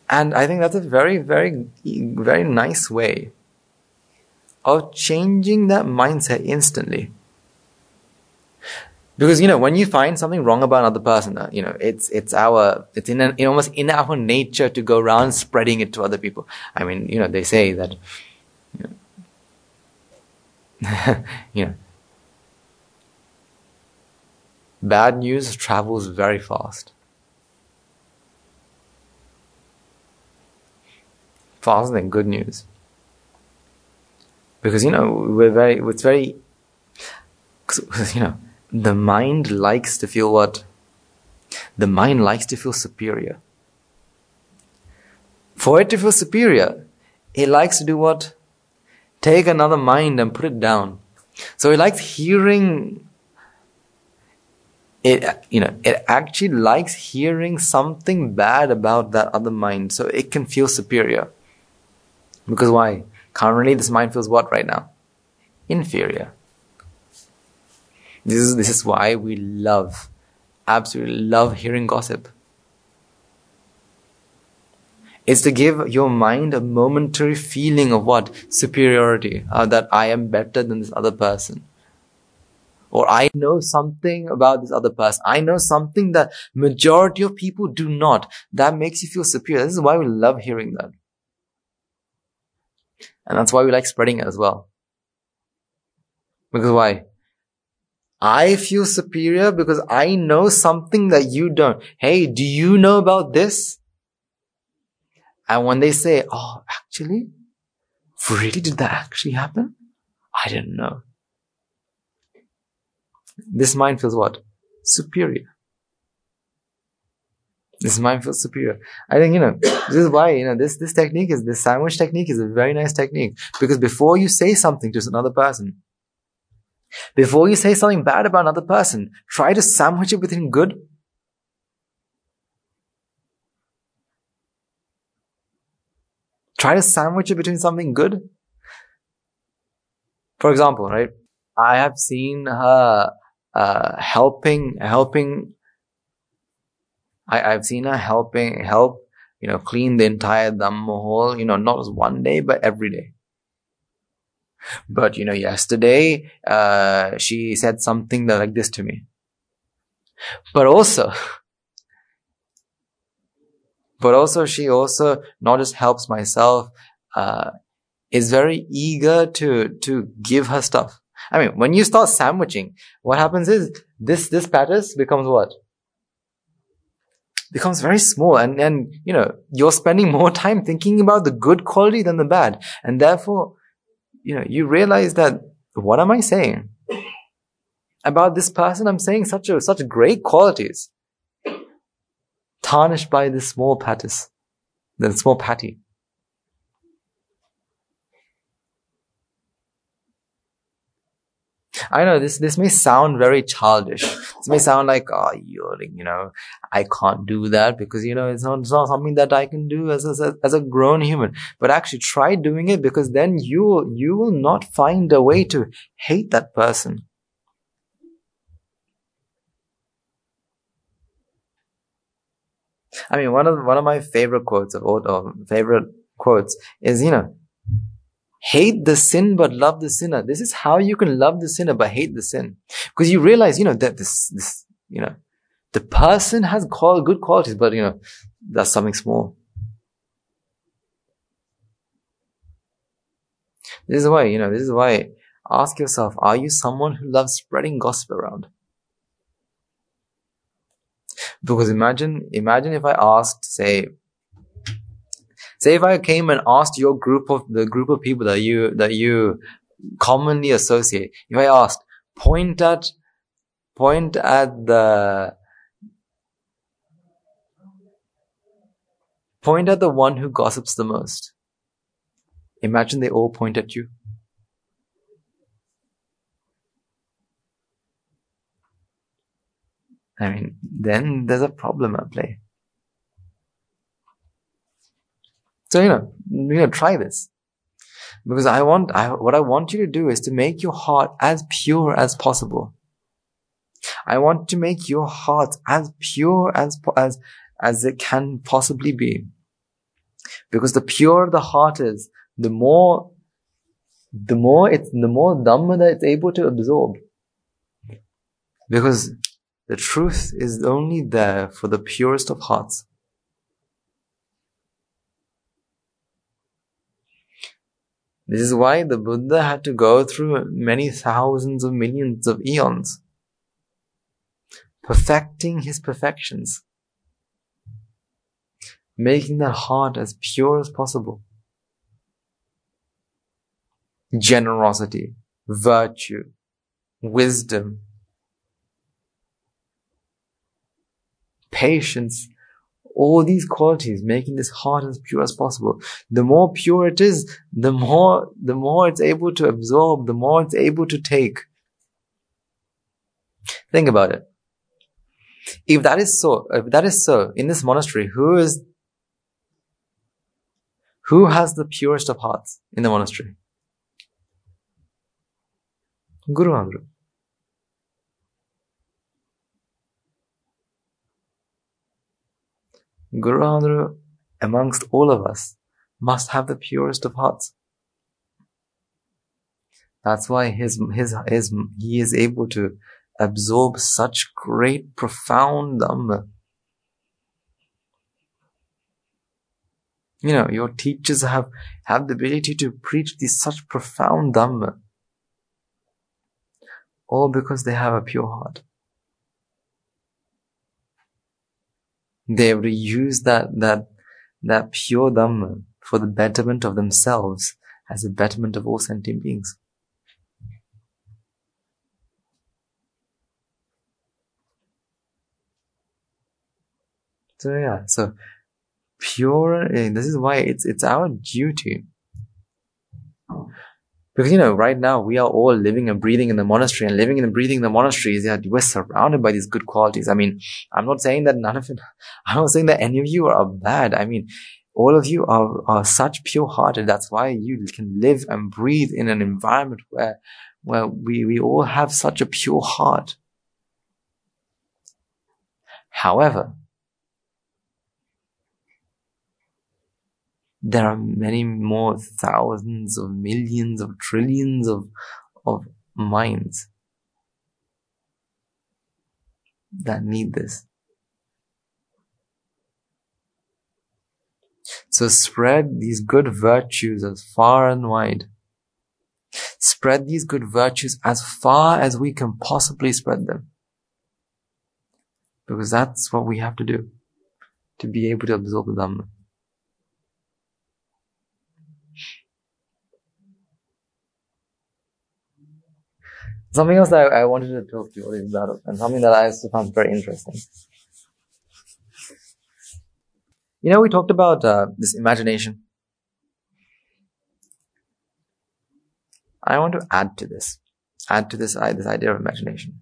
And I think that's a very, very, very nice way of changing that mindset instantly. Because, you know, when you find something wrong about another person, uh, you know, it's, it's our, it's in an, almost in our nature to go around spreading it to other people. I mean, you know, they say that, you know, you know, bad news travels very fast. Faster than good news. Because, you know, we're very, it's very, you know, the mind likes to feel what? The mind likes to feel superior. For it to feel superior, it likes to do what? Take another mind and put it down. So it likes hearing, it, you know, it actually likes hearing something bad about that other mind so it can feel superior. Because why? Currently this mind feels what right now? Inferior. This is, this is why we love, absolutely love hearing gossip. It's to give your mind a momentary feeling of what? Superiority. Uh, that I am better than this other person. Or I know something about this other person. I know something that majority of people do not. That makes you feel superior. This is why we love hearing that. And that's why we like spreading it as well. Because why? I feel superior because I know something that you don't. Hey, do you know about this? And when they say, oh, actually? Really? Did that actually happen? I didn't know. This mind feels what? Superior. This mind feels superior. I think, you know, this is why, you know, this, this technique is, this sandwich technique is a very nice technique. Because before you say something to another person, before you say something bad about another person, try to sandwich it between good. Try to sandwich it between something good. For example, right? I have seen her uh, helping, helping. I, I've seen her helping, help, you know, clean the entire Dhamma hall. You know, not just one day, but every day. But, you know, yesterday, uh, she said something that, like this to me. But also, but also she also not just helps myself, uh, is very eager to, to give her stuff. I mean, when you start sandwiching, what happens is this, this patties becomes what? Becomes very small, and, and, you know, you're spending more time thinking about the good quality than the bad. And therefore, you know, you realize that, what am I saying about this person? I'm saying such a, such great qualities, tarnished by this small patties, the small patty. I know this, this may sound very childish. This may sound like, oh, you're like, you know, I can't do that because, you know, it's not, it's not something that I can do as a, as a grown human. But actually try doing it, because then you, you will not find a way to hate that person. I mean, one of, one of my favorite quotes of, or favorite quotes is, you know, hate the sin but love the sinner. This is how you can love the sinner but hate the sin. Because you realize, you know, that this, this, you know, the person has good qualities, but, you know, that's something small. This is why, you know, this is why, ask yourself, are you someone who loves spreading gossip around? Because imagine, imagine if I asked, say, Say if I came and asked your group of, the group of people that you, that you commonly associate, if I asked, point at, point at the, point at the one who gossips the most. Imagine they all point at you. I mean, then there's a problem at play. So, you know, you know, try this. Because I want, I, what I want you to do is to make your heart as pure as possible. I want to make your heart as pure as, as, as it can possibly be. Because the purer the heart is, the more, the more it's, the more Dhamma that it's able to absorb. Because the truth is only there for the purest of hearts. This is why the Buddha had to go through many thousands of millions of eons, perfecting his perfections, making the heart as pure as possible. Generosity, virtue, wisdom, patience, all these qualities, making this heart as pure as possible. The more pure it is, the more, the more it's able to absorb, the more it's able to take. Think about it. If that is so, if that is so, in this monastery, who is, who has the purest of hearts in the monastery? Guru Andhra. Guru Andhra, amongst all of us, must have the purest of hearts. That's why his, his, his, he is able to absorb such great, profound Dhamma. You know, your teachers have, have the ability to preach these such profound Dhamma. All because they have a pure heart. They able to use that, that, that pure Dhamma for the betterment of themselves as the betterment of all sentient beings. So yeah, so pure, this is why it's, it's our duty. Because, you know, right now we are all living and breathing in the monastery, and living and breathing in the monastery is, yeah, we're surrounded by these good qualities. I mean, I'm not saying that none of it, I'm not saying that any of you are bad. I mean, all of you are, are such pure-hearted. That's why you can live and breathe in an environment where, where we, we all have such a pure heart. However, there are many more thousands of millions of trillions of, of minds that need this. So spread these good virtues as far and wide. Spread these good virtues as far as we can possibly spread them. Because that's what we have to do to be able to absorb the Dhamma. Something else that I, I wanted to talk to you about, and something that I also found very interesting. You know, we talked about uh, this imagination. I want to add to this, add to this, uh, this idea of imagination.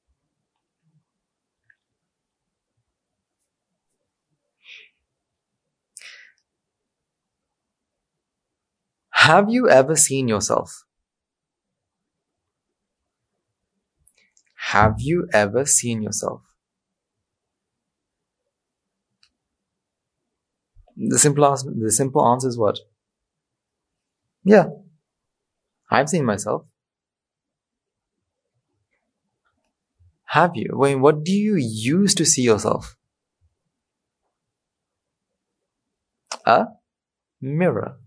Have you ever seen yourself? Have you ever seen yourself? The simple answer, the simple answer is what? Yeah. I've seen myself. Have you? Wait, what do you use to see yourself? A mirror.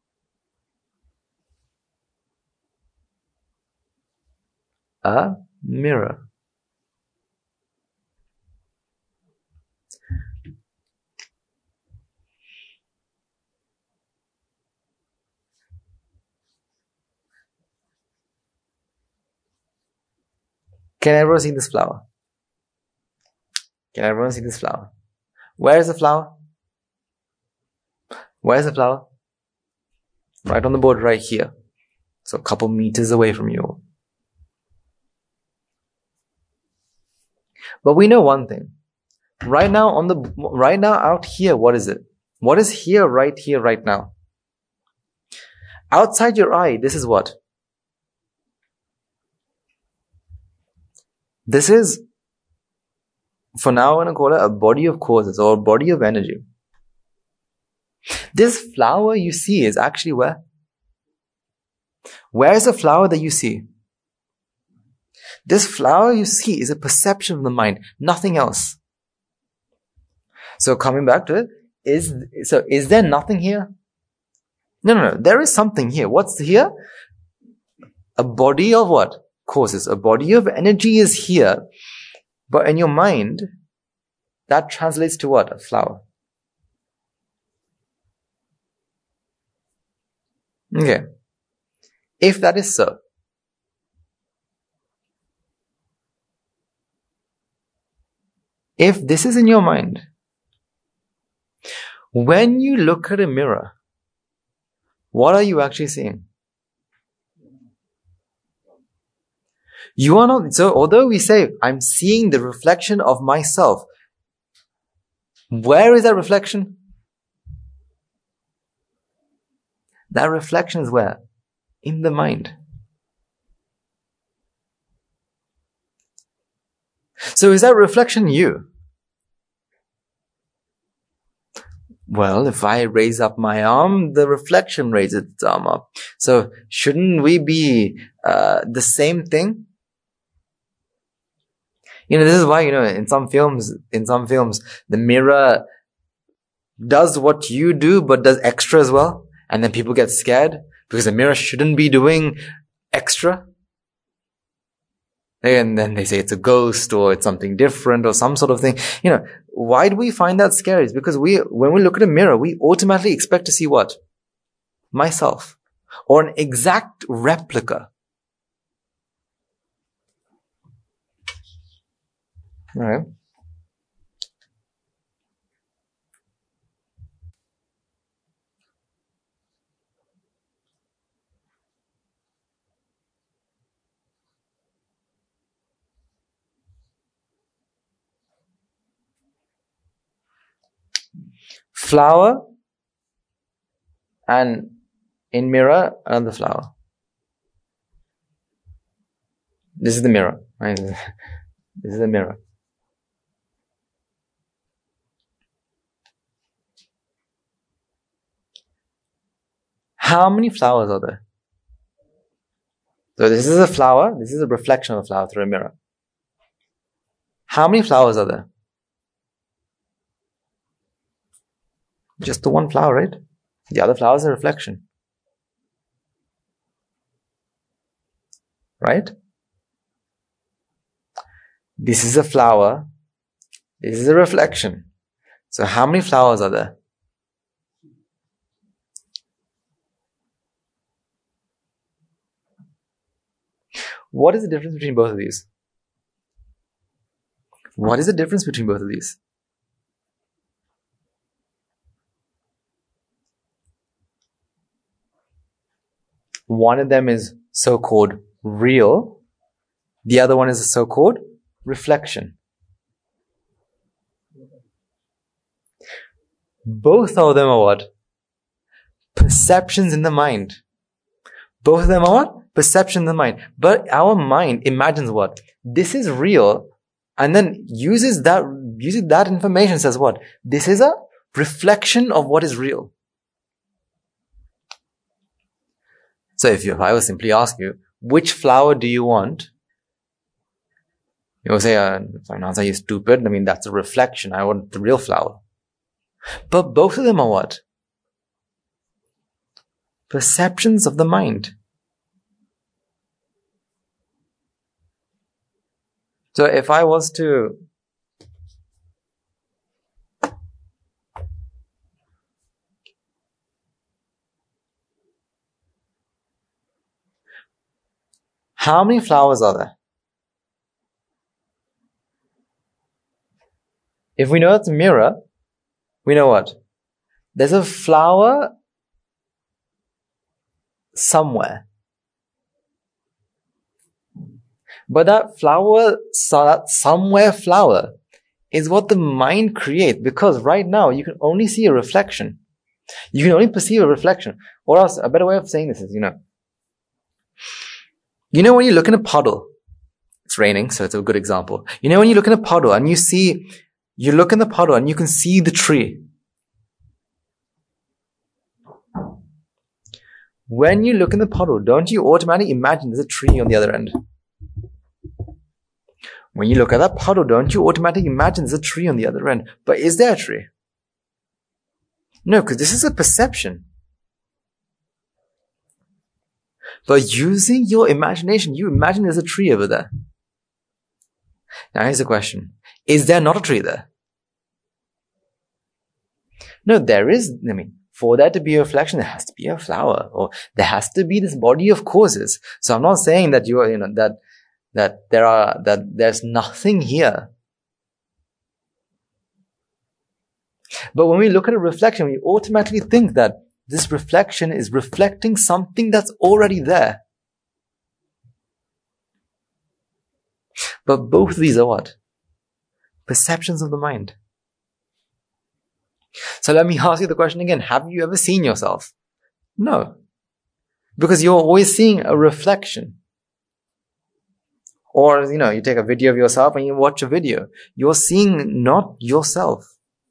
A mirror. Can everyone see this flower? Can everyone see this flower? Where is the flower? Where is the flower? Right on the board, right here. So a couple meters away from you. But we know one thing. Right now on the, right now out here, what is it? What is here, right here, right now? Outside your eye, this is what? This is, for now I'm going to call it a body of causes or a body of energy. This flower you see is actually where? Where is the flower that you see? This flower you see is a perception of the mind, nothing else. So coming back to it, is, so is there nothing here? No, no, no. There is something here. What's here? A body of what? Causes. A body of energy is here. But in your mind, that translates to what? A flower. Okay. If that is so, if this is in your mind, when you look at a mirror, what are you actually seeing? You are not, so although we say, I'm seeing the reflection of myself, where is that reflection? That reflection is where? In the mind. So is that reflection you? Well, if I raise up my arm, the reflection raises its arm up. So shouldn't we be uh, the same thing? You know, this is why, you know, in some films, in some films, the mirror does what you do, but does extra as well. And then people get scared because the mirror shouldn't be doing extra. And then they say it's a ghost or it's something different or some sort of thing. You know, why do we find that scary? It's because we, when we look at a mirror, we automatically expect to see what? Myself. Or an exact replica. Alright. Flower and in mirror another flower. This is the mirror, right? This is the mirror. How many flowers are there? So this is a flower, this is a reflection of a flower through a mirror. How many flowers are there? Just the one flower, right? The other flower is a reflection. Right? This is a flower. This is a reflection. So how many flowers are there? What is the difference between both of these? What is the difference between both of these? One of them is so-called real. The other one is a so-called reflection. Both of them are what? Perceptions in the mind. Both of them are what? Perception in the mind. But our mind imagines what? This is real, and then uses that, uses that information, says what? This is a reflection of what is real. So if, you, if I will simply ask you, which flower do you want? You will say, uh, Nansa, you're stupid. I mean, that's a reflection. I want the real flower. But both of them are what? Perceptions of the mind. So if I was to how many flowers are there? If we know it's a mirror, we know what? There's a flower somewhere. But that flower, that somewhere flower, is what the mind creates, because right now you can only see a reflection. You can only perceive a reflection. Or else, a better way of saying this is, you know, you know when you look in a puddle, it's raining, so it's a good example. You know when you look in a puddle and you see, you look in the puddle and you can see the tree. When you look in the puddle, don't you automatically imagine there's a tree on the other end? When you look at that puddle, don't you automatically imagine there's a tree on the other end? But is there a tree? No, because this is a perception. But using your imagination, you imagine there's a tree over there. Now here's the question. Is there not a tree there? No, there is, I mean, for there to be a reflection, there has to be a flower, or there has to be this body of causes. So I'm not saying that you are, you know, that, that there are, that there's nothing here. But when we look at a reflection, we automatically think that this reflection is reflecting something that's already there. But both of these are what? Perceptions of the mind. So let me ask you the question again. Have you ever seen yourself? No. Because you're always seeing a reflection. Or, you know, you take a video of yourself and you watch a video. You're seeing not yourself.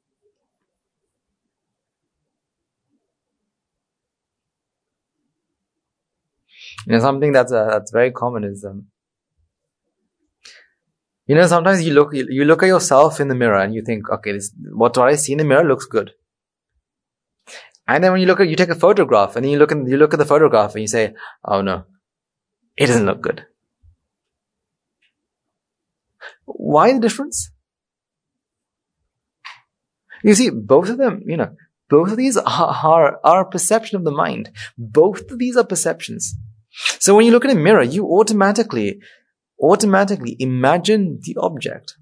You know, something that's, uh, that's very common is, um, you know, sometimes you look, you look at yourself in the mirror and you think, okay, this, what I see in the mirror looks good. And then when you look at, you take a photograph and then you look at, you look at the photograph and you say, oh no, it doesn't look good. Why the difference? You see, both of them, you know, both of these are, are, are a perception of the mind. Both of these are perceptions. So when you look at a mirror, you automatically, automatically imagine the object.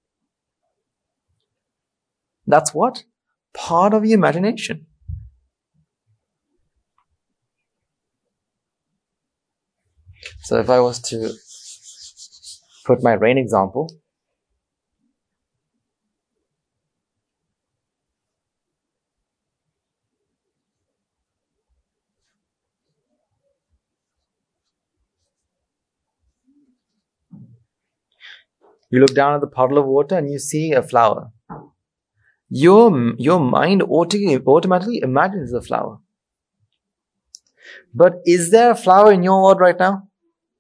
That's what? Part of your imagination. So if I was to put my rain example, you look down at the puddle of water and you see a flower. Your, your mind automatically imagines the flower. But is there a flower in your world right now?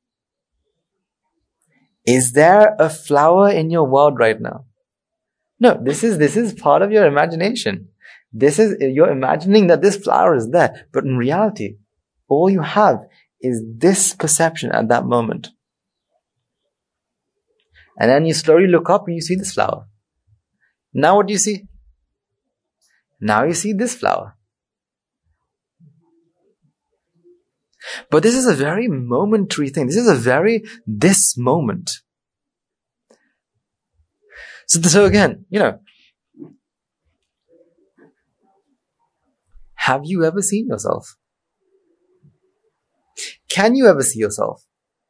Is there a flower in your world right now? No, this is, this is part of your imagination. This is, you're imagining that this flower is there. But in reality, all you have is this perception at that moment. And then you slowly look up and you see this flower. Now what do you see? Now you see this flower. But this is a very momentary thing. This is a very, this moment. So, so again, you know, have you ever seen yourself? Can you ever see yourself?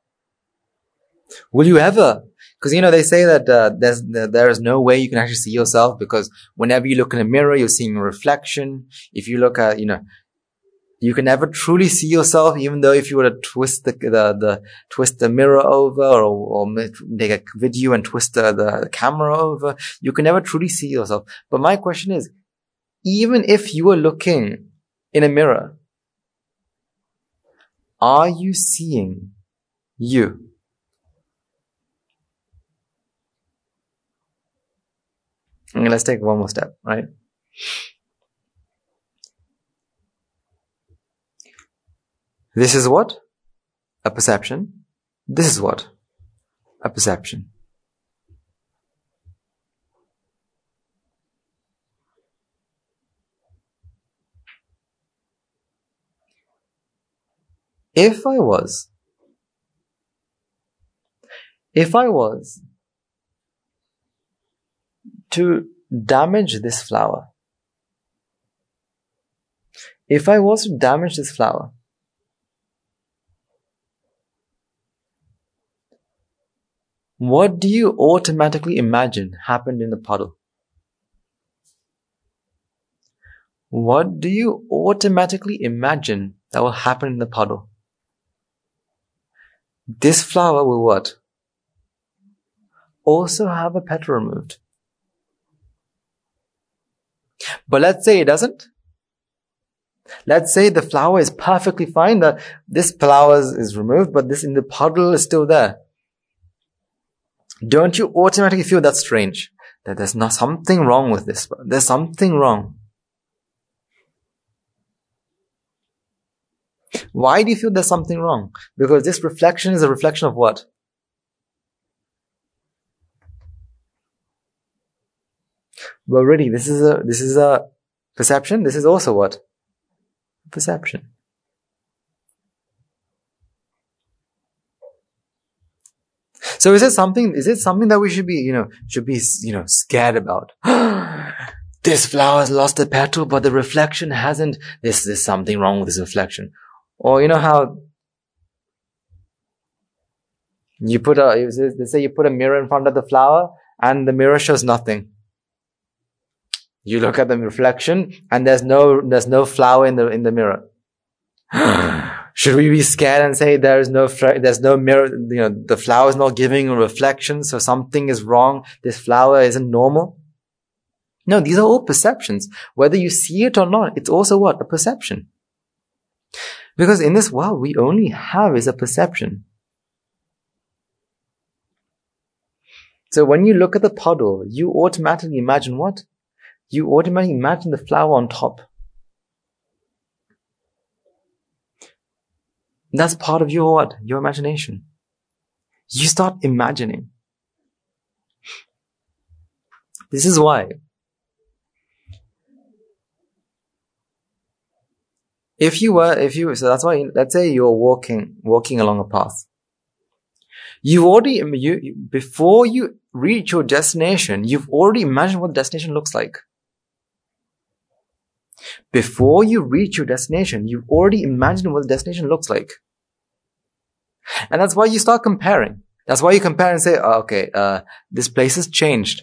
Will you ever? Because, you know, they say that uh, there's, there is no way you can actually see yourself, because whenever you look in a mirror, you're seeing a reflection. If you look at, you know, you can never truly see yourself, even though if you were to twist the, the, the twist the mirror over, or, or make a video and twist the, the, the camera over, you can never truly see yourself. But my question is, even if you were looking in a mirror, are you seeing you? Okay, let's take one more step, right? This is what? A perception. This is what? A perception. If I was, if I was to damage this flower, if I was to damage this flower, what do you automatically imagine happened in the puddle? What do you automatically imagine that will happen in the puddle? This flower will what? Also have a petal removed. But let's say it doesn't. Let's say the flower is perfectly fine, that this flower is, is removed, but this in the puddle is still there. Don't you automatically feel that's strange? That there's not something wrong with this. There's something wrong. Why do you feel there's something wrong? Because this reflection is a reflection of what? Well, really, this is a, this is a perception. This is also what? Perception. So is it something, is it something that we should be, you know, should be, you know, scared about? This flower has lost a petal, but the reflection hasn't. This, there's something wrong with this reflection. Or you know how you put a, let's say you put a mirror in front of the flower and the mirror shows nothing. You look at the reflection and there's no, there's no flower in the, in the mirror. Should we be scared and say there is no, there's no mirror, you know, the flower is not giving a reflection, so something is wrong, this flower isn't normal? No, these are all perceptions. Whether you see it or not, it's also what? A perception. Because in this world, we only have is a perception. So when you look at the puddle, you automatically imagine what? You automatically imagine the flower on top. That's part of your what? Your imagination. You start imagining. This is why. If you were, if you, so that's why, let's say you're walking, walking along a path. You've already, you, before you reach your destination, you've already imagined what the destination looks like. Before you reach your destination, you've already imagined what the destination looks like. And that's why you start comparing. That's why you compare and say, oh, okay, uh, this place has changed.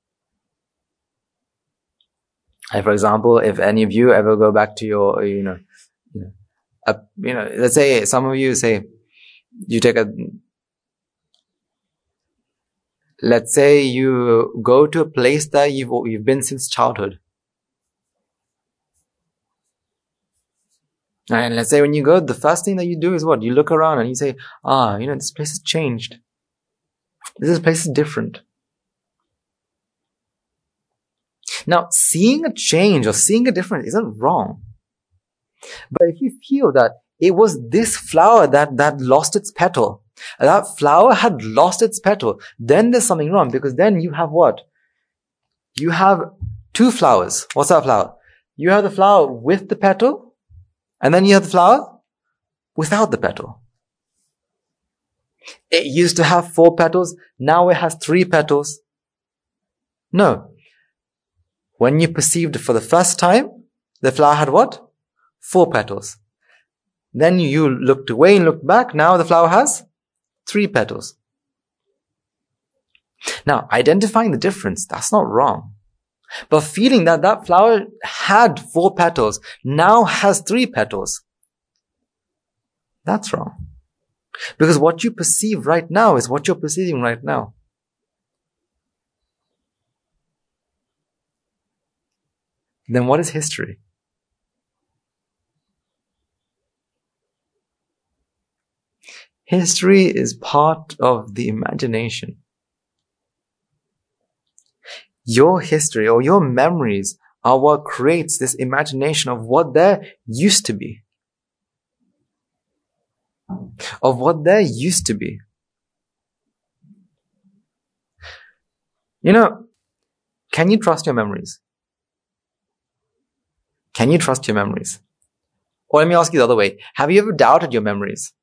Like, for example, if any of you ever go back to your, you know, you know, a, you know, let's say some of you say, you take a, let's say you go to a place that you've, you've been since childhood. And let's say when you go, the first thing that you do is what? You look around and you say, ah, you know, this place has changed. This place is different. Now, seeing a change or seeing a difference isn't wrong. But if you feel that it was this flower that, that lost its petal, that flower had lost its petal, then there's something wrong, because then you have what? You have two flowers. What's that flower? You have the flower with the petal, and then you have the flower without the petal. It used to have four petals, now it has three petals. No. When you perceived it for the first time, the flower had what? Four petals. Then you looked away and looked back. Now the flower has three petals. Now, identifying the difference, that's not wrong. But feeling that that flower had four petals, now has three petals, that's wrong. Because what you perceive right now is what you're perceiving right now. Then what is history? History is part of the imagination. Your history or your memories are what creates this imagination of what there used to be. Of what there used to be. You know, can you trust your memories? Can you trust your memories? Or let me ask you the other way. Have you ever doubted your memories?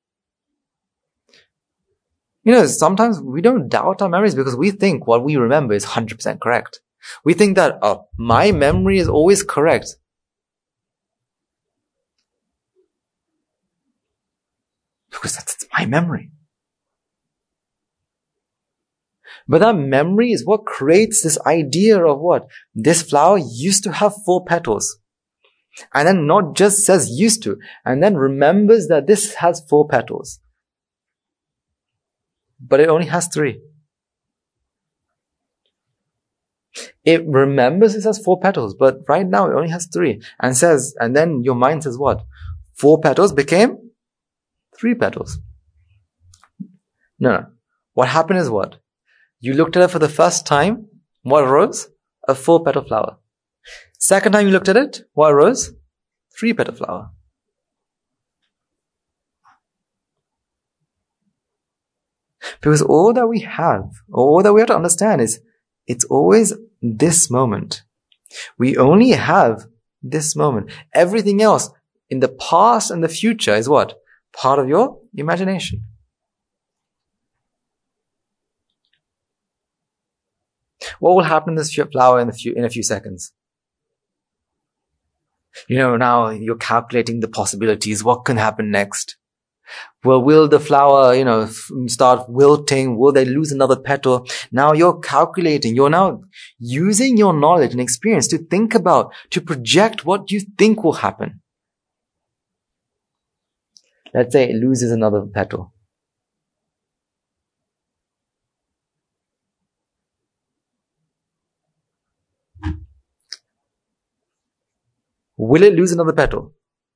You know, sometimes we don't doubt our memories because we think what we remember is one hundred percent correct. We think that, oh, my memory is always correct. Because that's my memory. But that memory is what creates this idea of what? This flower used to have four petals. And then not just says used to, and then remembers that this has four petals. But it only has three. it remembers it has four petals, but right now it only has three. And says, and then your mind says what? Four petals became three petals. No, no. What happened is what? You looked at it for the first time. What arose? A four petal flower. Second time you looked at it, what arose? Three petal flower. Because all that we have, all that we have to understand is, it's always this moment. We only have this moment. Everything else in the past and the future is what? Part of your imagination. What will happen to this flower in a few, in a few seconds? You know, now you're calculating the possibilities. What can happen next? Well, will the flower, you know, start wilting? Will they lose another petal? Now you're calculating. You're now using your knowledge and experience to think about, to project what you think will happen. Let's say it loses another petal. Will it lose another petal?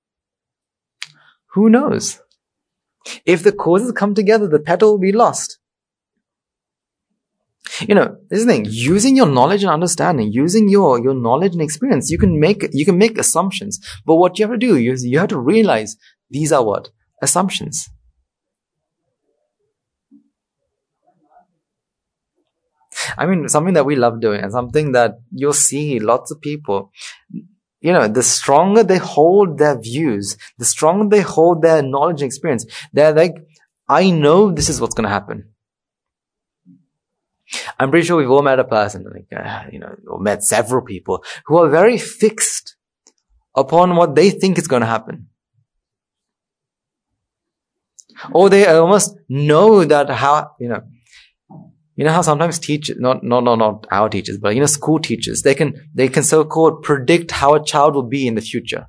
Who knows? If the causes come together, the petal will be lost. You know, this is the thing. Using your knowledge and understanding, using your, your knowledge and experience, you can make, you can make assumptions. But what you have to do is you have to realize these are what? Assumptions. I mean, something that we love doing and something that you'll see lots of people, you know, the stronger they hold their views, the stronger they hold their knowledge and experience, they're like, I know this is what's going to happen. I'm pretty sure we've all met a person, like, uh, you know, or met several people who are very fixed upon what they think is going to happen. Or they almost know that how, you know, You know how sometimes teachers, not, not, not, not our teachers, but, you know, school teachers, they can, they can so-called predict how a child will be in the future.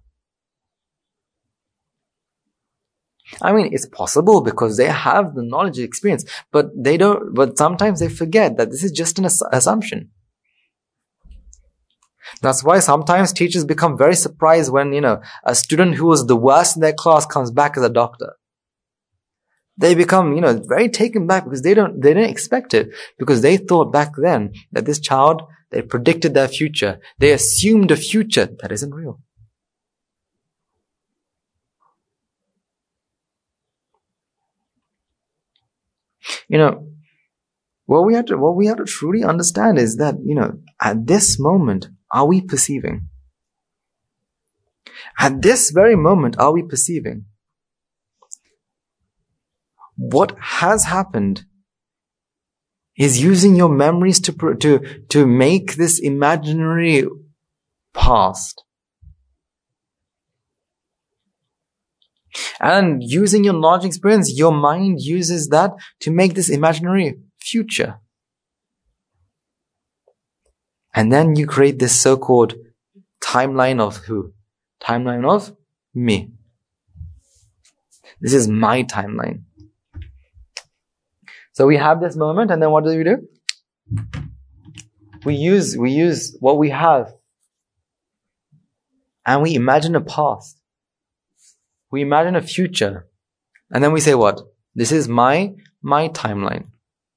I mean, it's possible because they have the knowledge and experience, but they don't, but sometimes they forget that this is just an ass- assumption. That's why sometimes teachers become very surprised when, you know, a student who was the worst in their class comes back as a doctor. They become, you know, very taken back because they don't, they didn't expect it because they thought back then that this child, they predicted their future. They assumed a future that isn't real. You know, what we have to, what we have to truly understand is that, you know, at this moment, are we perceiving? At this very moment, are we perceiving? What has happened is using your memories to, to, to make this imaginary past. And using your knowledge and experience, your mind uses that to make this imaginary future. And then you create this so-called timeline of who? Timeline of me. This is my timeline. So we have this moment, and then what do we do? We use, we use what we have. And we imagine a past. We imagine a future. And then we say what? This is my, my timeline.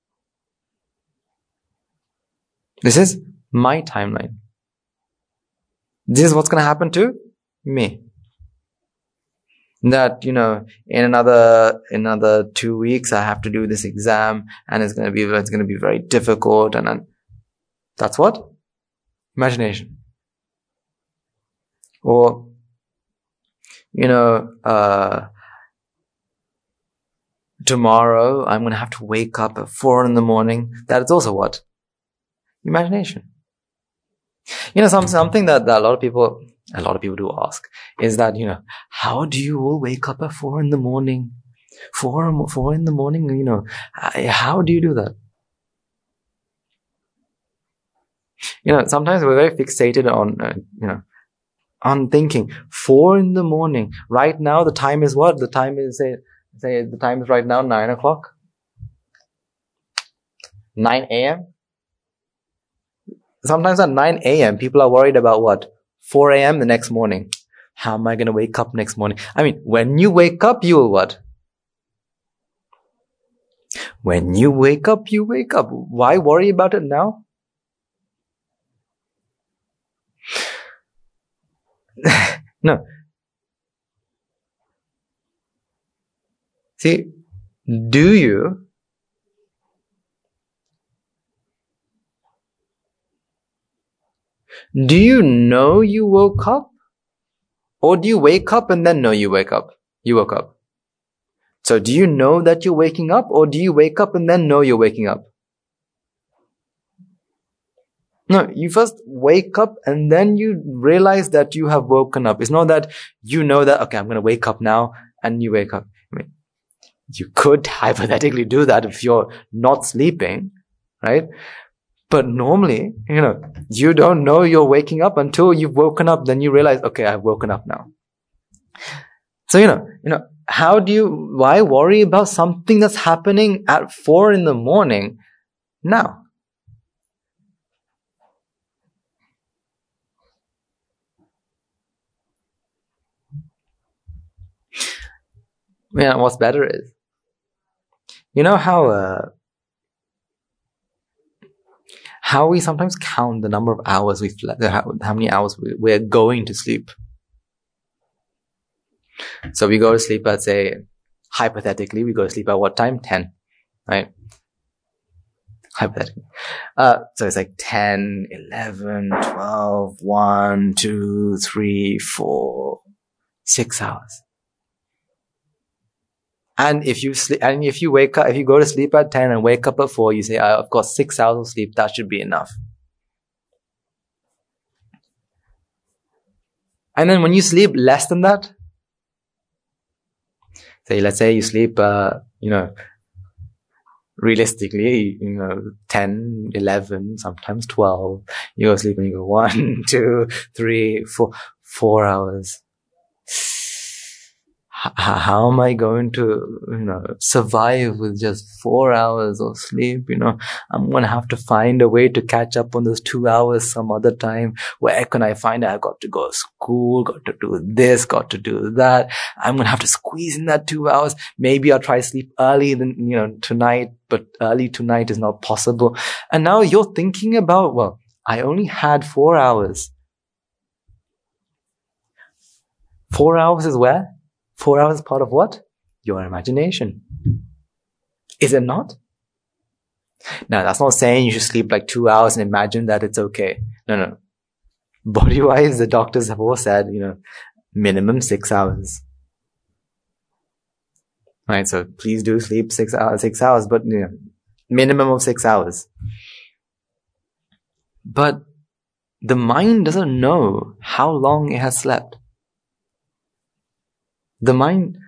This is my timeline. This is what's going to happen to me. That, you know, in another, another two weeks, I have to do this exam and it's going to be, it's going to be very difficult. And then that's what? Imagination. Or, you know, uh, tomorrow I'm going to have to wake up at four in the morning. That is also what? Imagination. You know, some, something that, that a lot of people, a lot of people do ask is that, you know, how do you all wake up at four in the morning? Four, four in the morning, you know, how do you do that? You know, sometimes we're very fixated on, uh, you know, on thinking four in the morning. Right now, the time is what? The time is, say, say the time is right now nine o'clock. nine a.m. sometimes at nine a.m., people are worried about what? four a.m. the next morning. How am I going to wake up next morning? I mean, when you wake up, you will what? When you wake up, you wake up. Why worry about it now? No. See, do you do you know you woke up? Or do you wake up and then know you wake up? You woke up. So do you know that you're waking up, or do you wake up and then know you're waking up? No, you first wake up and then you realize that you have woken up. It's not that you know that, okay, I'm going to wake up now, and you wake up. I mean, you could hypothetically do that if you're not sleeping, right? But normally, you know, you don't know you're waking up until you've woken up. Then you realize, okay, I've woken up now. So, you know, you know, how do you, why worry about something that's happening at four in the morning now? Yeah, what's better is, you know how, uh, how we sometimes count the number of hours we've, how, how many hours we, we're going to sleep. So we go to sleep at, say, hypothetically, we go to sleep at what time? ten, right? Hypothetically. Uh, so it's like ten, eleven, twelve, one, two, three, four, six hours. And if you sleep, and if you wake up, if you go to sleep at ten and wake up at four, you say, oh, I've got six hours of sleep, that should be enough. And then when you sleep less than that, say, let's say you sleep, uh, you know, realistically, you know, ten, eleven, sometimes twelve, you go to sleep and you go one, two, three, four, four hours. How am I going to, you know, survive with just four hours of sleep? You know, I'm going to have to find a way to catch up on those two hours some other time. Where can I find it? I've got to go to school, got to do this, got to do that. I'm going to have to squeeze in that two hours. Maybe I'll try to sleep early than, you know, tonight, but early tonight is not possible. And now you're thinking about, well, I only had four hours. Four hours is where? Four hours is part of what? Your imagination. Is it not? Now, that's not saying you should sleep like two hours and imagine that it's okay. No, no. Body-wise, the doctors have all said, you know, minimum six hours. Right, so please do sleep six hours, six hours, but, you know, minimum of six hours. But the mind doesn't know how long it has slept. The mind,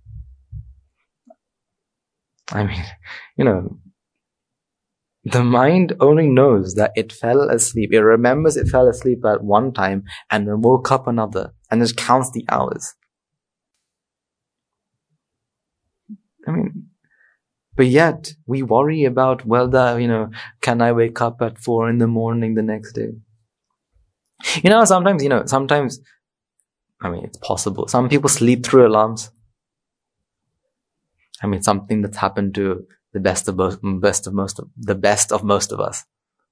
I mean, you know, the mind only knows that it fell asleep. It remembers it fell asleep at one time and then woke up another and just counts the hours. I mean, but yet we worry about whether, you know, can I wake up at four in the morning the next day? You know, sometimes, you know, sometimes, I mean, it's possible. Some people sleep through alarms. I mean, something that's happened to the best of most, best of most of, the best of most of us.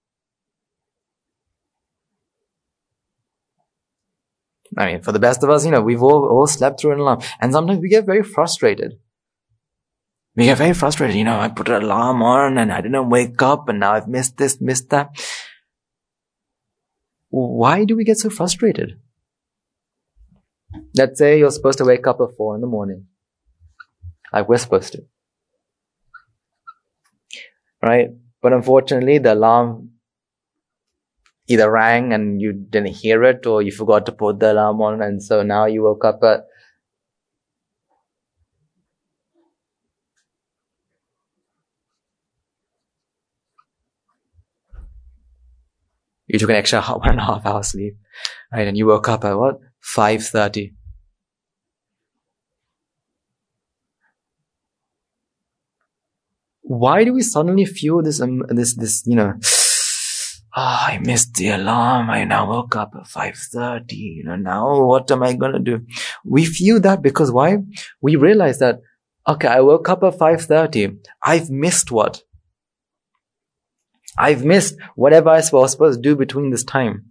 I mean, for the best of us, you know, we've all, all slept through an alarm. And sometimes we get very frustrated. We get very frustrated. You know, I put an alarm on and I didn't wake up and now I've missed this, missed that. Why do we get so frustrated? Let's say you're supposed to wake up at four in the morning. Like we're supposed to. Right? But unfortunately, the alarm either rang and you didn't hear it, or you forgot to put the alarm on, and so now you woke up at you took an extra one and a half hour sleep, right? And you woke up at what? five thirty. Why do we suddenly feel this, um, this, this, you know, oh, I missed the alarm. I now woke up at five thirty. You know, now what am I going to do? We feel that because why? We realize that, okay, I woke up at five thirty. I've missed what? I've missed whatever I was supposed to do between this time.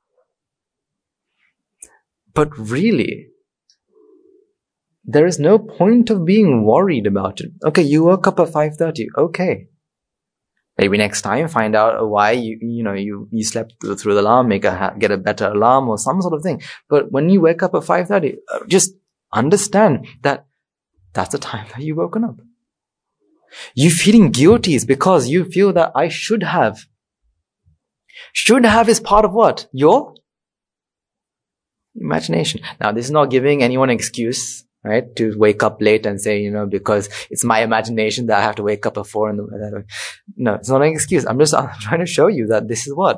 But really, there is no point of being worried about it. Okay, you woke up at five thirty. Okay. Maybe next time find out why you, you know, you, you slept through the alarm, make a, get a better alarm or some sort of thing. But when you wake up at five thirty, just understand that that's the time that you've woken up. You feeling guilty is because you feel that I should have. Should have is part of what? Your imagination. Now, this is not giving anyone an excuse, right, to wake up late and say, you know, because it's my imagination that I have to wake up at four in the. No, it's not an excuse. I'm just I'm trying to show you that this is what.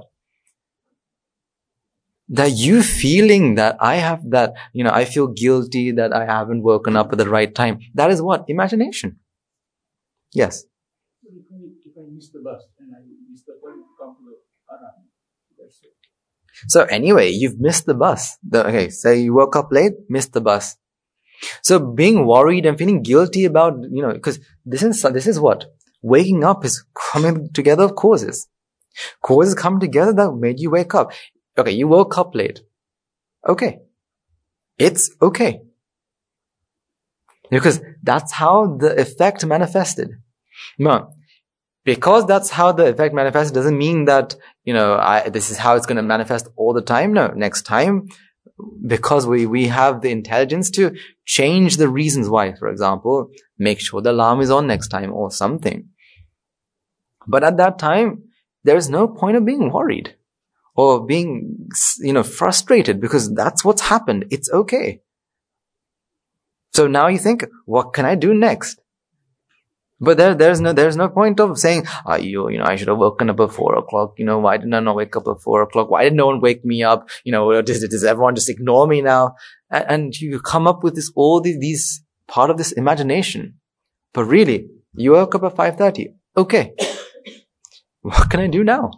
That you feeling that I have that, you know, I feel guilty that I haven't woken up at the right time. That is what? Imagination. Yes. If I, if I miss the bus and I miss the point to come to the alarm, that's it. So anyway, you've missed the bus. The, okay, say you woke up late, missed the bus. So being worried and feeling guilty about, you know, because this is, this is what? Waking up is coming together of causes. Causes come together that made you wake up. Okay, you woke up late. Okay. It's okay. Because that's how the effect manifested. No. Because that's how the effect manifested doesn't mean that, you know, I, this is how it's going to manifest all the time. No. Next time, because we, we have the intelligence to change the reasons why. For example, make sure the alarm is on next time or something. But at that time, there's no point of being worried or being, you know, frustrated because that's what's happened. It's okay. So now you think, what can I do next? But there, there's no, there's no point of saying, ah, you, you know, I should have woken up at four o'clock. You know, why didn't I not wake up at four o'clock? Why did no one wake me up? You know, does, does everyone just ignore me now? And, and you come up with this, all these, these, part of this imagination. But really, you woke up at five thirty. Okay. What can I do now?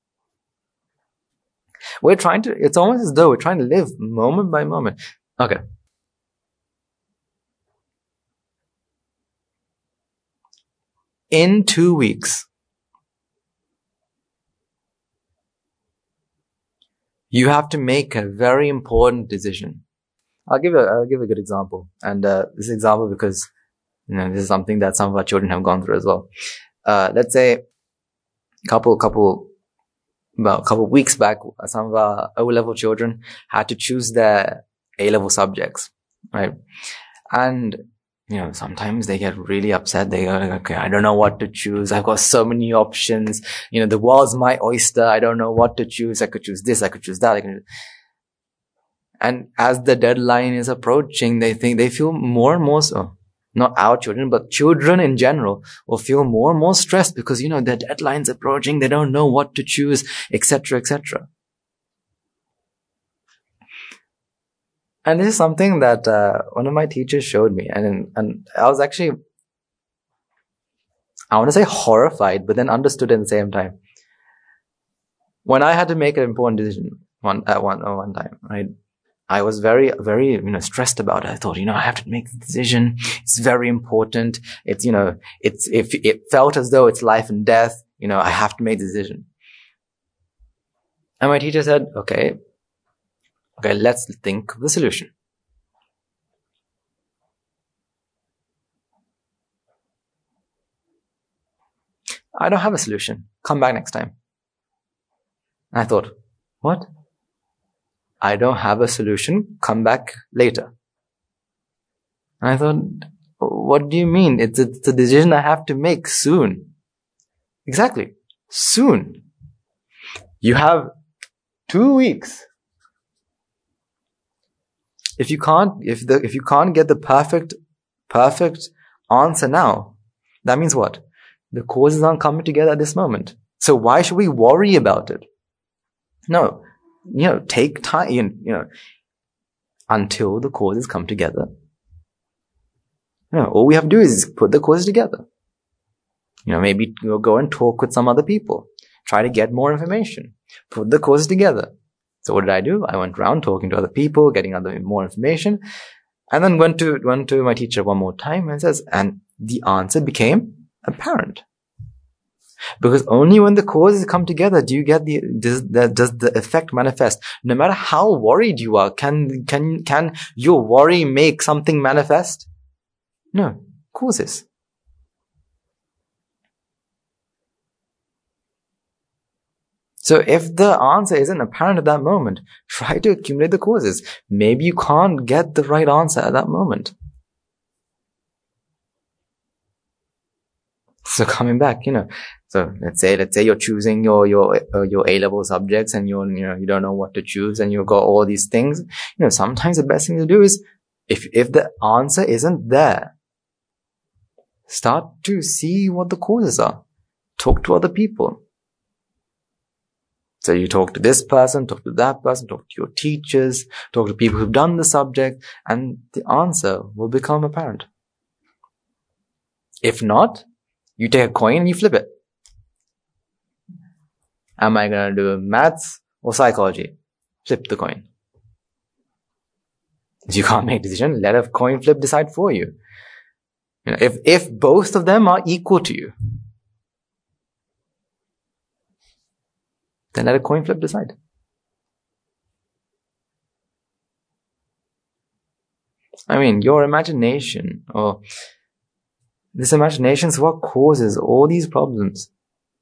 We're trying to, it's almost as though we're trying to live moment by moment. Okay. In two weeks, you have to make a very important decision. I'll give a, I'll give a good example. And, uh, this example because, you know, this is something that some of our children have gone through as well. Uh, let's say, couple, couple, about a couple of weeks back, some of our O-level children had to choose their A-level subjects, right? And, you know, sometimes they get really upset. They go, okay, I don't know what to choose. I've got so many options. You know, the world's my oyster. I don't know what to choose. I could choose this. I could choose that. I could... And as the deadline is approaching, they think, they feel more and more so. Not our children, but children in general will feel more and more stressed because, you know, their deadline's approaching. They don't know what to choose, et cetera, et cetera. And this is something that uh, one of my teachers showed me, and and I was actually, I want to say horrified, but then understood at the same time. When I had to make an important decision one at one at one time, right? I was very, very, you know, stressed about it. I thought, you know, I have to make the decision. It's very important. It's, you know, it's if it felt as though it's life and death. You know, I have to make the decision. And my teacher said, okay. Okay, let's think of the solution. I don't have a solution. Come back next time. And I thought, what? I don't have a solution. Come back later. And I thought, what do you mean? It's a, it's a decision I have to make soon. Exactly. Soon. You have two weeks. If you can't, if the, if you can't get the perfect, perfect answer now, that means what? The causes aren't coming together at this moment. So why should we worry about it? No, you know, take time, you know, until the causes come together. You know, all we have to do is put the causes together. You know, maybe go and talk with some other people. Try to get more information. Put the courses together. So what did I do? I went around talking to other people, getting other more information, and then went to went to my teacher one more time and says, and the answer became apparent. Because only when the causes come together do you get the does the, does the effect manifest. No matter how worried you are, can can can your worry make something manifest? No, causes. So if the answer isn't apparent at that moment, try to accumulate the causes. Maybe you can't get the right answer at that moment. So coming back, you know, so let's say, let's say you're choosing your, your, uh, your A-level subjects and you're, you know, you don't know what to choose and you've got all these things. You know, sometimes the best thing to do is, if, if the answer isn't there, start to see what the causes are. Talk to other people. So you talk to this person, talk to that person, talk to your teachers, talk to people who've done the subject, and the answer will become apparent. If not, you take a coin and you flip it. Am I going to do maths or psychology? Flip the coin. You can't make a decision. Let a coin flip decide for you. You know, if, if both of them are equal to you, then let a coin flip decide. I mean, your imagination, or this imagination is what causes all these problems.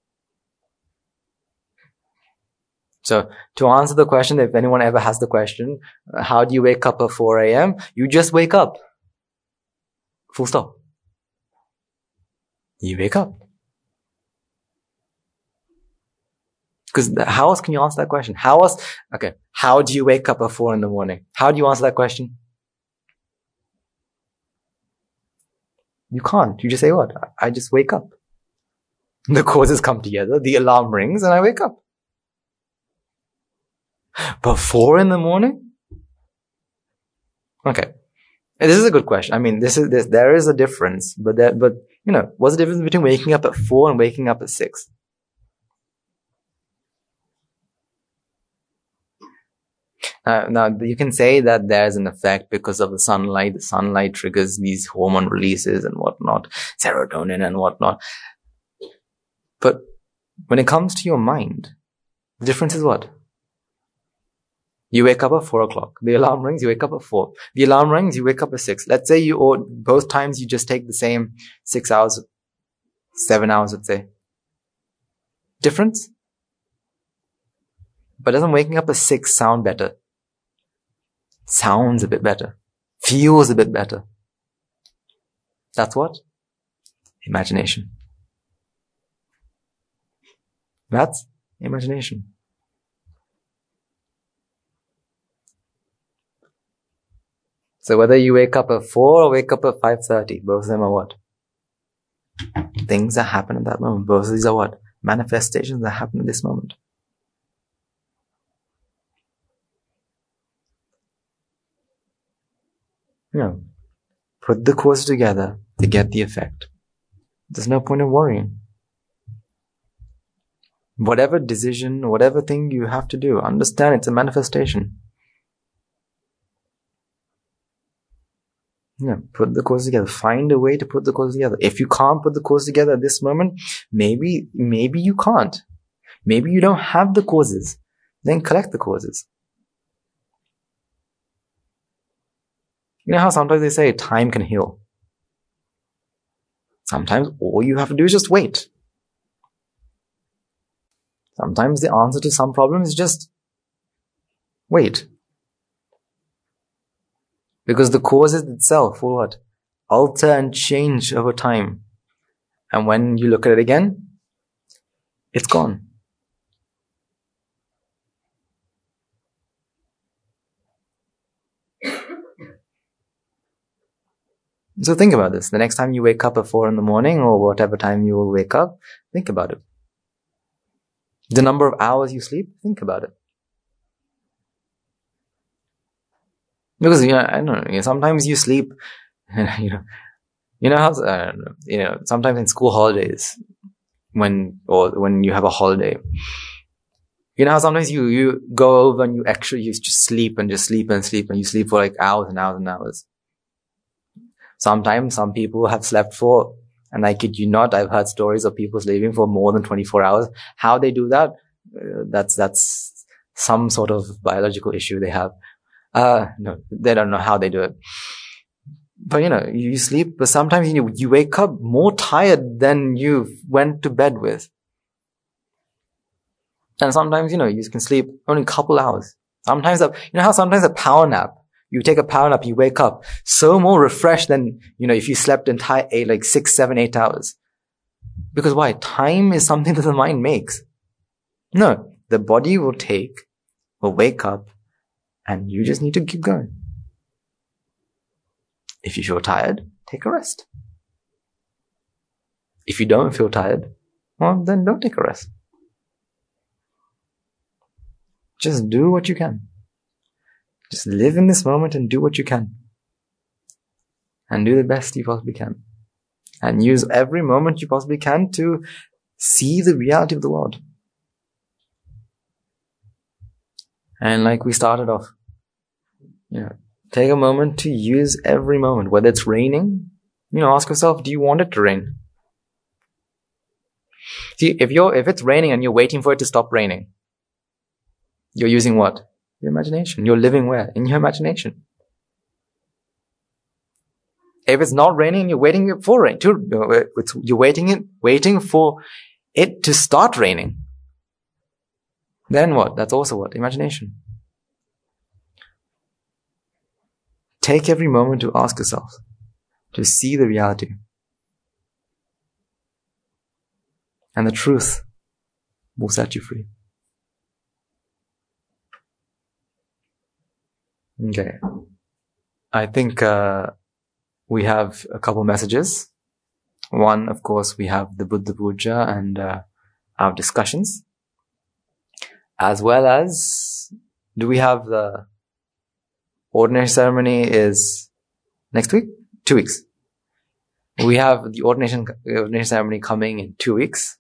So, to answer the question, if anyone ever has the question, how do you wake up at four a.m.? You just wake up. Full stop. You wake up. Because how else can you answer that question? How else? Okay. How do you wake up at four in the morning? How do you answer that question? You can't. You just say what? I just wake up. The causes come together, the alarm rings, and I wake up. But four in the morning? Okay. This is a good question. I mean, this is, this, there is a difference, but that, but, you know, what's the difference between waking up at four and waking up at six? Uh, now, you can say that there's an effect because of the sunlight. The sunlight triggers these hormone releases and whatnot, serotonin and whatnot. But when it comes to your mind, the difference is what? You wake up at four o'clock. The alarm rings, you wake up at four. The alarm rings, you wake up at six. Let's say you, or both times you just take the same six hours, seven hours, let's say. Difference? But doesn't waking up at six sound better? Sounds a bit better. Feels a bit better. That's what? Imagination. That's imagination. So whether you wake up at four or wake up at five thirty, both of them are what? Things that happen at that moment. Both of these are what? Manifestations that happen at this moment. You know, put the causes together to get the effect. There's no point in worrying. Whatever decision, whatever thing you have to do, understand it's a manifestation. Yeah, put the causes together. Find a way to put the causes together. If you can't put the causes together at this moment, maybe, maybe you can't. Maybe you don't have the causes. Then collect the causes. You know how sometimes they say time can heal. Sometimes all you have to do is just wait. Sometimes the answer to some problem is just wait. Because the causes itself will what? Alter and change over time. And when you look at it again, it's gone. So think about this. The next time you wake up at four in the morning or whatever time you will wake up, think about it. The number of hours you sleep, think about it. Because, you know, I don't know, you know, sometimes you sleep, you know, you know how, uh, you know, sometimes in school holidays, when, or when you have a holiday. You know how sometimes you, you go over and you actually, you just sleep and just sleep and sleep and you sleep for like hours and hours and hours. Sometimes some people have slept for, and I kid you not, I've heard stories of people sleeping for more than twenty-four hours. How they do that, uh, that's, that's some sort of biological issue they have. Uh, no, they don't know how they do it. But you know, you sleep, but sometimes you, you wake up more tired than you went to bed with. And sometimes, you know, you can sleep only a couple hours. Sometimes, a, you know how sometimes a power nap, you take a power nap, you wake up so more refreshed than, you know, if you slept entire eight, like six, seven, eight hours. Because why? Time is something that the mind makes. No, the body will take, will wake up, and you just need to keep going. If you feel tired, take a rest. If you don't feel tired, well, then don't take a rest. Just do what you can. Just live in this moment and do what you can. And do the best you possibly can. And use every moment you possibly can to see the reality of the world. And like we started off, you know, take a moment to use every moment. Whether it's raining, you know, ask yourself, do you want it to rain? See, if you're, if it's raining and you're waiting for it to stop raining, you're using what? Your imagination. You're living where? In your imagination. If it's not raining and you're waiting for rain, to, it's, you're waiting it, waiting for it to start raining. Then what? That's also what? Imagination. Take every moment to ask yourself, to see the reality. And the truth will set you free. Okay. I think, uh, we have a couple messages. One, of course, we have the Buddha Puja and, uh, our discussions. As well as, do we have the ordination ceremony is next week? Two weeks. We have the ordination, ordination ceremony coming in two weeks.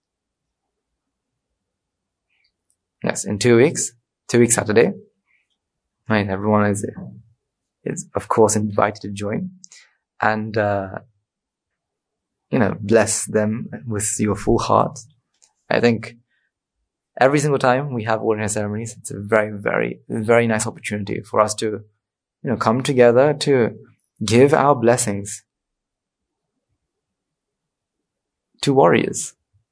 Yes, in two weeks. Two weeks Saturday. Right, everyone is, is of course invited to join. And, uh, you know, bless them with your full heart. I think every single time we have ordinary ceremonies, it's a very, very, very nice opportunity for us to, you know, come together to give our blessings to warriors.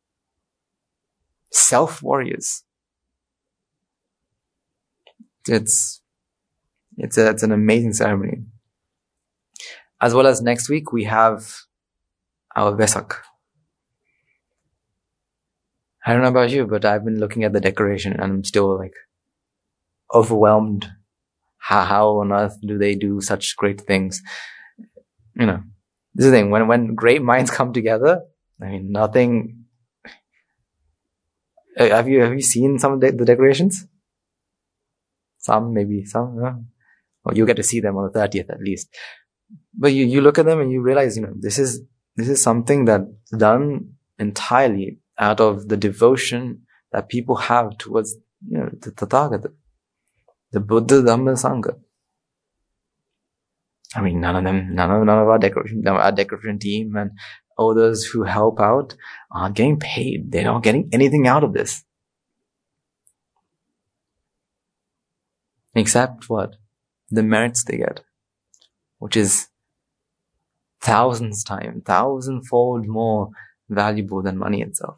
Self-warriors. It's, it's a, it's an amazing ceremony. As well as next week, we have our Vesak. I don't know about you, but I've been looking at the decoration and I'm still like overwhelmed. How, how on earth do they do such great things? You know, this is the thing. When, when great minds come together, I mean, nothing. Uh, have you, have you seen some of the, the decorations? Some, maybe some. Yeah. Well, you get to see them on the thirtieth at least. But you, you look at them and you realize, you know, this is, this is something that's done entirely out of the devotion that people have towards, you know, the Tathagata, the Buddha, Dhamma, Sangha. I mean, none of them, none of, none of our decoration, our decoration team and others who help out aren't getting paid. They're not getting anything out of this. Except what? The merits they get. Which is thousands times, thousandfold more valuable than money itself.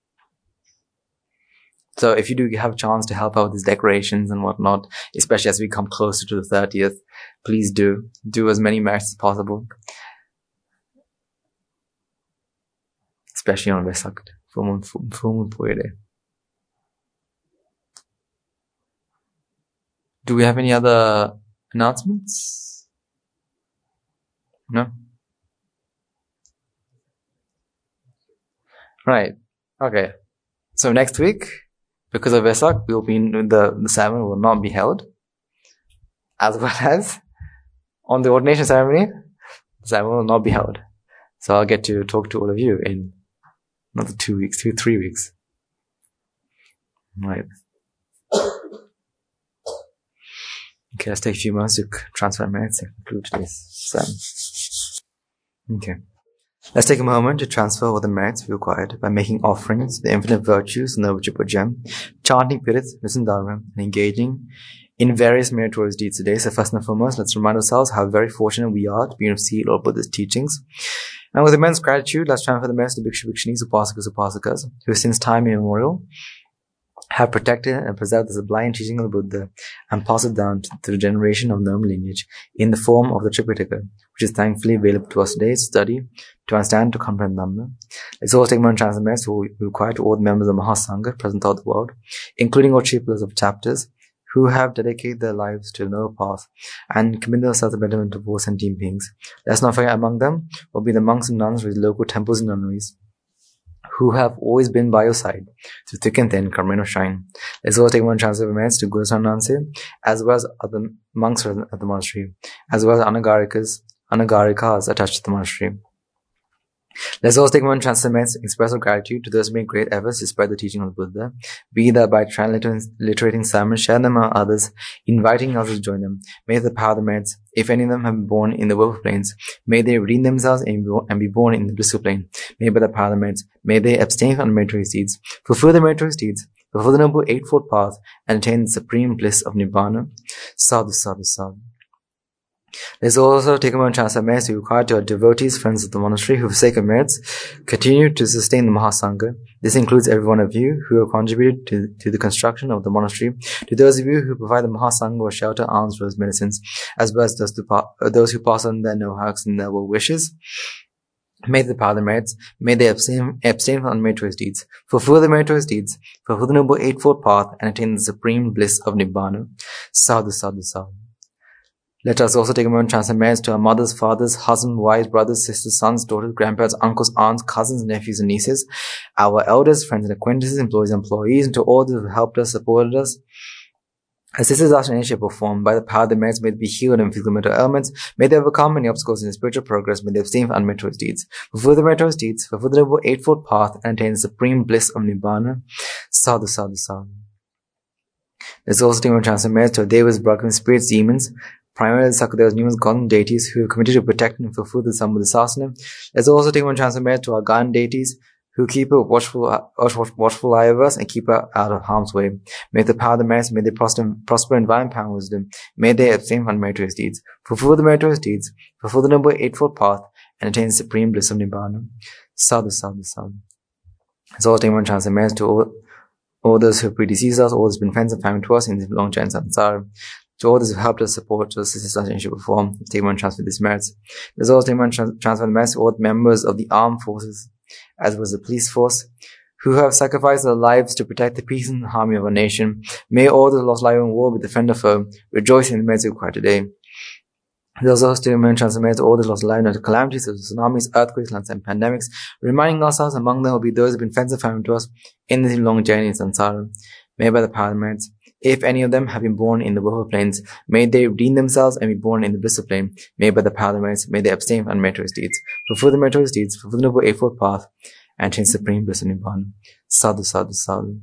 So if you do have a chance to help out with these decorations and whatnot, especially as we come closer to the thirtieth, please do. Do as many merits as possible. Especially on Vesak, full moon, full moon Puja day. Do we have any other announcements? No? Right. Okay. So next week, because of Vesak, we'll be in the, the ceremony will not be held. As well as on the ordination ceremony, the ceremony will not be held. So I'll get to talk to all of you in Another two weeks, two, three weeks. Right. Okay, let's take a few moments to transfer merits and conclude today's sermon. Okay. Let's take a moment to transfer all the merits we acquired by making offerings to the infinite virtues of the Nobuchipo chanting Pirit, listening Dharma, and engaging in various meritorious deeds today. So first and foremost, let's remind ourselves how very fortunate we are to be able to see Lord Buddha's teachings. And with immense gratitude, let's transfer the merits to Bhikshu, Bhikshunis, Upasakas, Upasakas, who since time immemorial have protected and preserved the sublime teaching of the Buddha and passed it down to the generation of noble lineage in the form of the Tripitaka, which is thankfully available to us today to study, to understand, to comprehend Dhamma. Let's also take one chance and merits who we require to all the members of Mahasangha present throughout the world, including all chief pillars of chapters, who have dedicated their lives to the noble path and committed themselves to the betterment of all sentient beings. Let's not forget among them will be the monks and nuns with local temples and nunneries, who have always been by your side through thick and thin, come rain or shine. Let's also take one chance of merits to Guru Sananse, as well as other monks at the monastery, as well as anagarikas, anagarikas attached to the monastery. Let's also take one chance of merits, express our gratitude to those who made great efforts to spread the teaching of the Buddha, be that by transliterating sermons, sharing them among others, inviting others to join them. May the power of the merits, if any of them have been born in the willful planes, may they redeem themselves and be born in the blissful plane. May by the power of the merits, may they abstain from meritorious deeds, fulfill the meritorious deeds, fulfill the noble eightfold path, and attain the supreme bliss of Nibbana. Sadhu, sadhu, sadhu. Let's also take a moment to chance of merits we require to our devotees, friends of the monastery, who for sake of merits continue to sustain the Mahasangha. This includes every one of you who have contributed to, to the construction of the monastery, to those of you who provide the Mahasangha with shelter, alms, rose, medicines, as well as those, to pa- those who pass on their no-hugs and their well wishes. May the power of the merits, may they abstain, abstain from unmeritorious deeds, fulfill the meritorious deeds, fulfill the noble eightfold path, and attain the supreme bliss of Nibbana. Sadhu, sadhu, sadhu. Let us also take a moment to transfer merits to our mothers, fathers, husbands, wives, brothers, sisters, sons, daughters, grandparents, uncles, aunts, cousins, nephews, and nieces, our elders, friends and acquaintances, employees, employees, and to all those who helped us, supported us, assisted us in any shape or form. By the power of the merits, may they be healed and physical mental ailments. May they overcome any obstacles in their spiritual progress. May they abstain from unmeritorious deeds, fulfill the meritorious deeds, fulfill the noble eightfold path, and attain the supreme bliss of Nibbana. Sadhu, sadhu, sadhu. Let's also take a moment to transfer merits to our devas, brahmins, spirits, demons, primarily the Sakadeva's numerous golden deities who are committed to protect and fulfill the Sambuddhasasana. Let's also take one chance of merit to our Gyan deities who keep a watchful, watchful eye over us and keep us out of harm's way. May the power of the merits, may they prosper, prosper in divine power and wisdom. May they abstain from meritorious deeds, fulfill the meritorious deeds, fulfill the noble eightfold path, and attain the supreme bliss of Nibbana. Sadhu, sadhu, sadhu. Let's also take one chance of merit to all, all those who have predeceased us, all those who have been friends and family to us in this long journey in samsara. To all those who helped us support, to assist us in shape or form, take one transfer these merits. There's also take one trans- transfer the merits to all members of the armed forces, as well as the police force, who have sacrificed their lives to protect the peace and harmony of our nation. May all those lost life in war be defender foe, rejoice in the merits we acquire today. There's also take one transfer merits to all those lost life in the calamities of tsunamis, earthquakes, lands, and pandemics, reminding ourselves among them will be those who have been friends and family to us in this long journey in samsara. May by the power of the merits, if any of them have been born in the willful planes, may they redeem themselves and be born in the blissful plane. May by the power of the merits, may they abstain from unmeritorious deeds, fulfill the meritorious deeds, fulfill the noble eightfold path, and attain supreme bliss in Nibbana. Sadhu, sadhu, sadhu.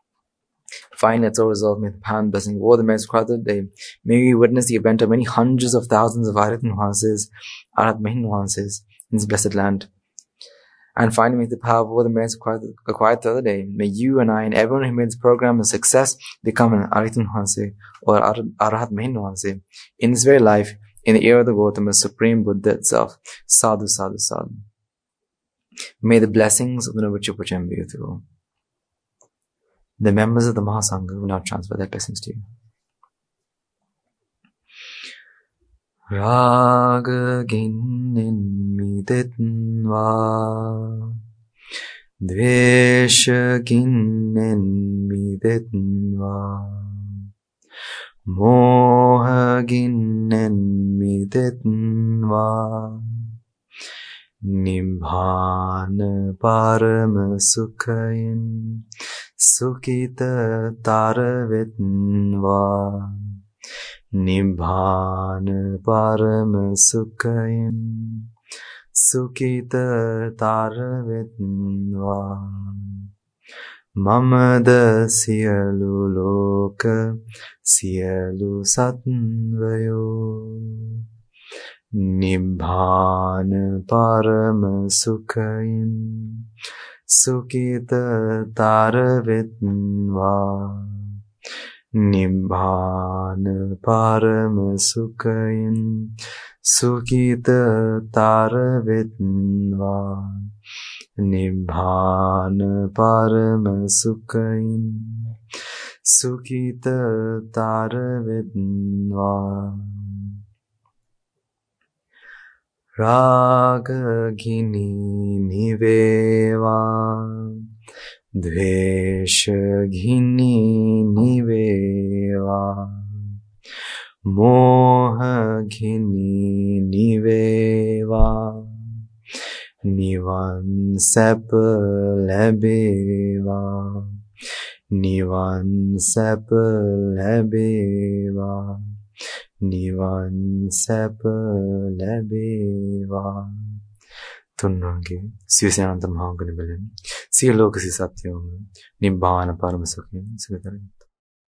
Finally, let's all resolve, may the power and blessing of all the merits required today, may we witness the event of many hundreds of thousands of Arhat Nuances, Arhat Mahin Nuances in this blessed land. And finally, may the power of all the merits acquired the other day, may you and I and everyone who made this program a success become an Arhat Nuanse or Arhat Mahin Nuanse in this very life, in the era of the Gautama, Supreme Buddha itself. Sadhu, sadhu, sadhu. May the blessings of the Noble Chipochen be with you all. The members of the Mahasangha will now transfer their blessings to you. Raga ginin midetnva, dvesha ginin midetnva, moha ginin midetnva, nibbana parama sukhayin, sukita taravetnva. Nibbana parama sukhayin, සුඛිතතර වෙත්වා මමද සියලු ලෝක සියලු සත්වයෝ නිබ්බාන පරම සුඛයෙන් සුඛිතතර වෙත්වා නිබ්බාන පරම සුඛයෙන් සුඛිතතර වෙත්වා නිබ්බාන පරම සුඛයෙන් සුඛිතතර වෙත්වා රාග ගිනි නිවේවා ද්වේෂ ගිනි නිවේවා මෝහ ගිනි නිවේවා නිවන් සැප ලැබේවා නිවන් සැප ලැබේවා නිවන් සැප ලැබේවා තුන්වන්ගේ සියසනන්ත මහා ගුණ බලෙන් සිය ලෝක සිය සත්‍යෝම නිබ්බාන පරම සුඛයෙන් සුඛතරයි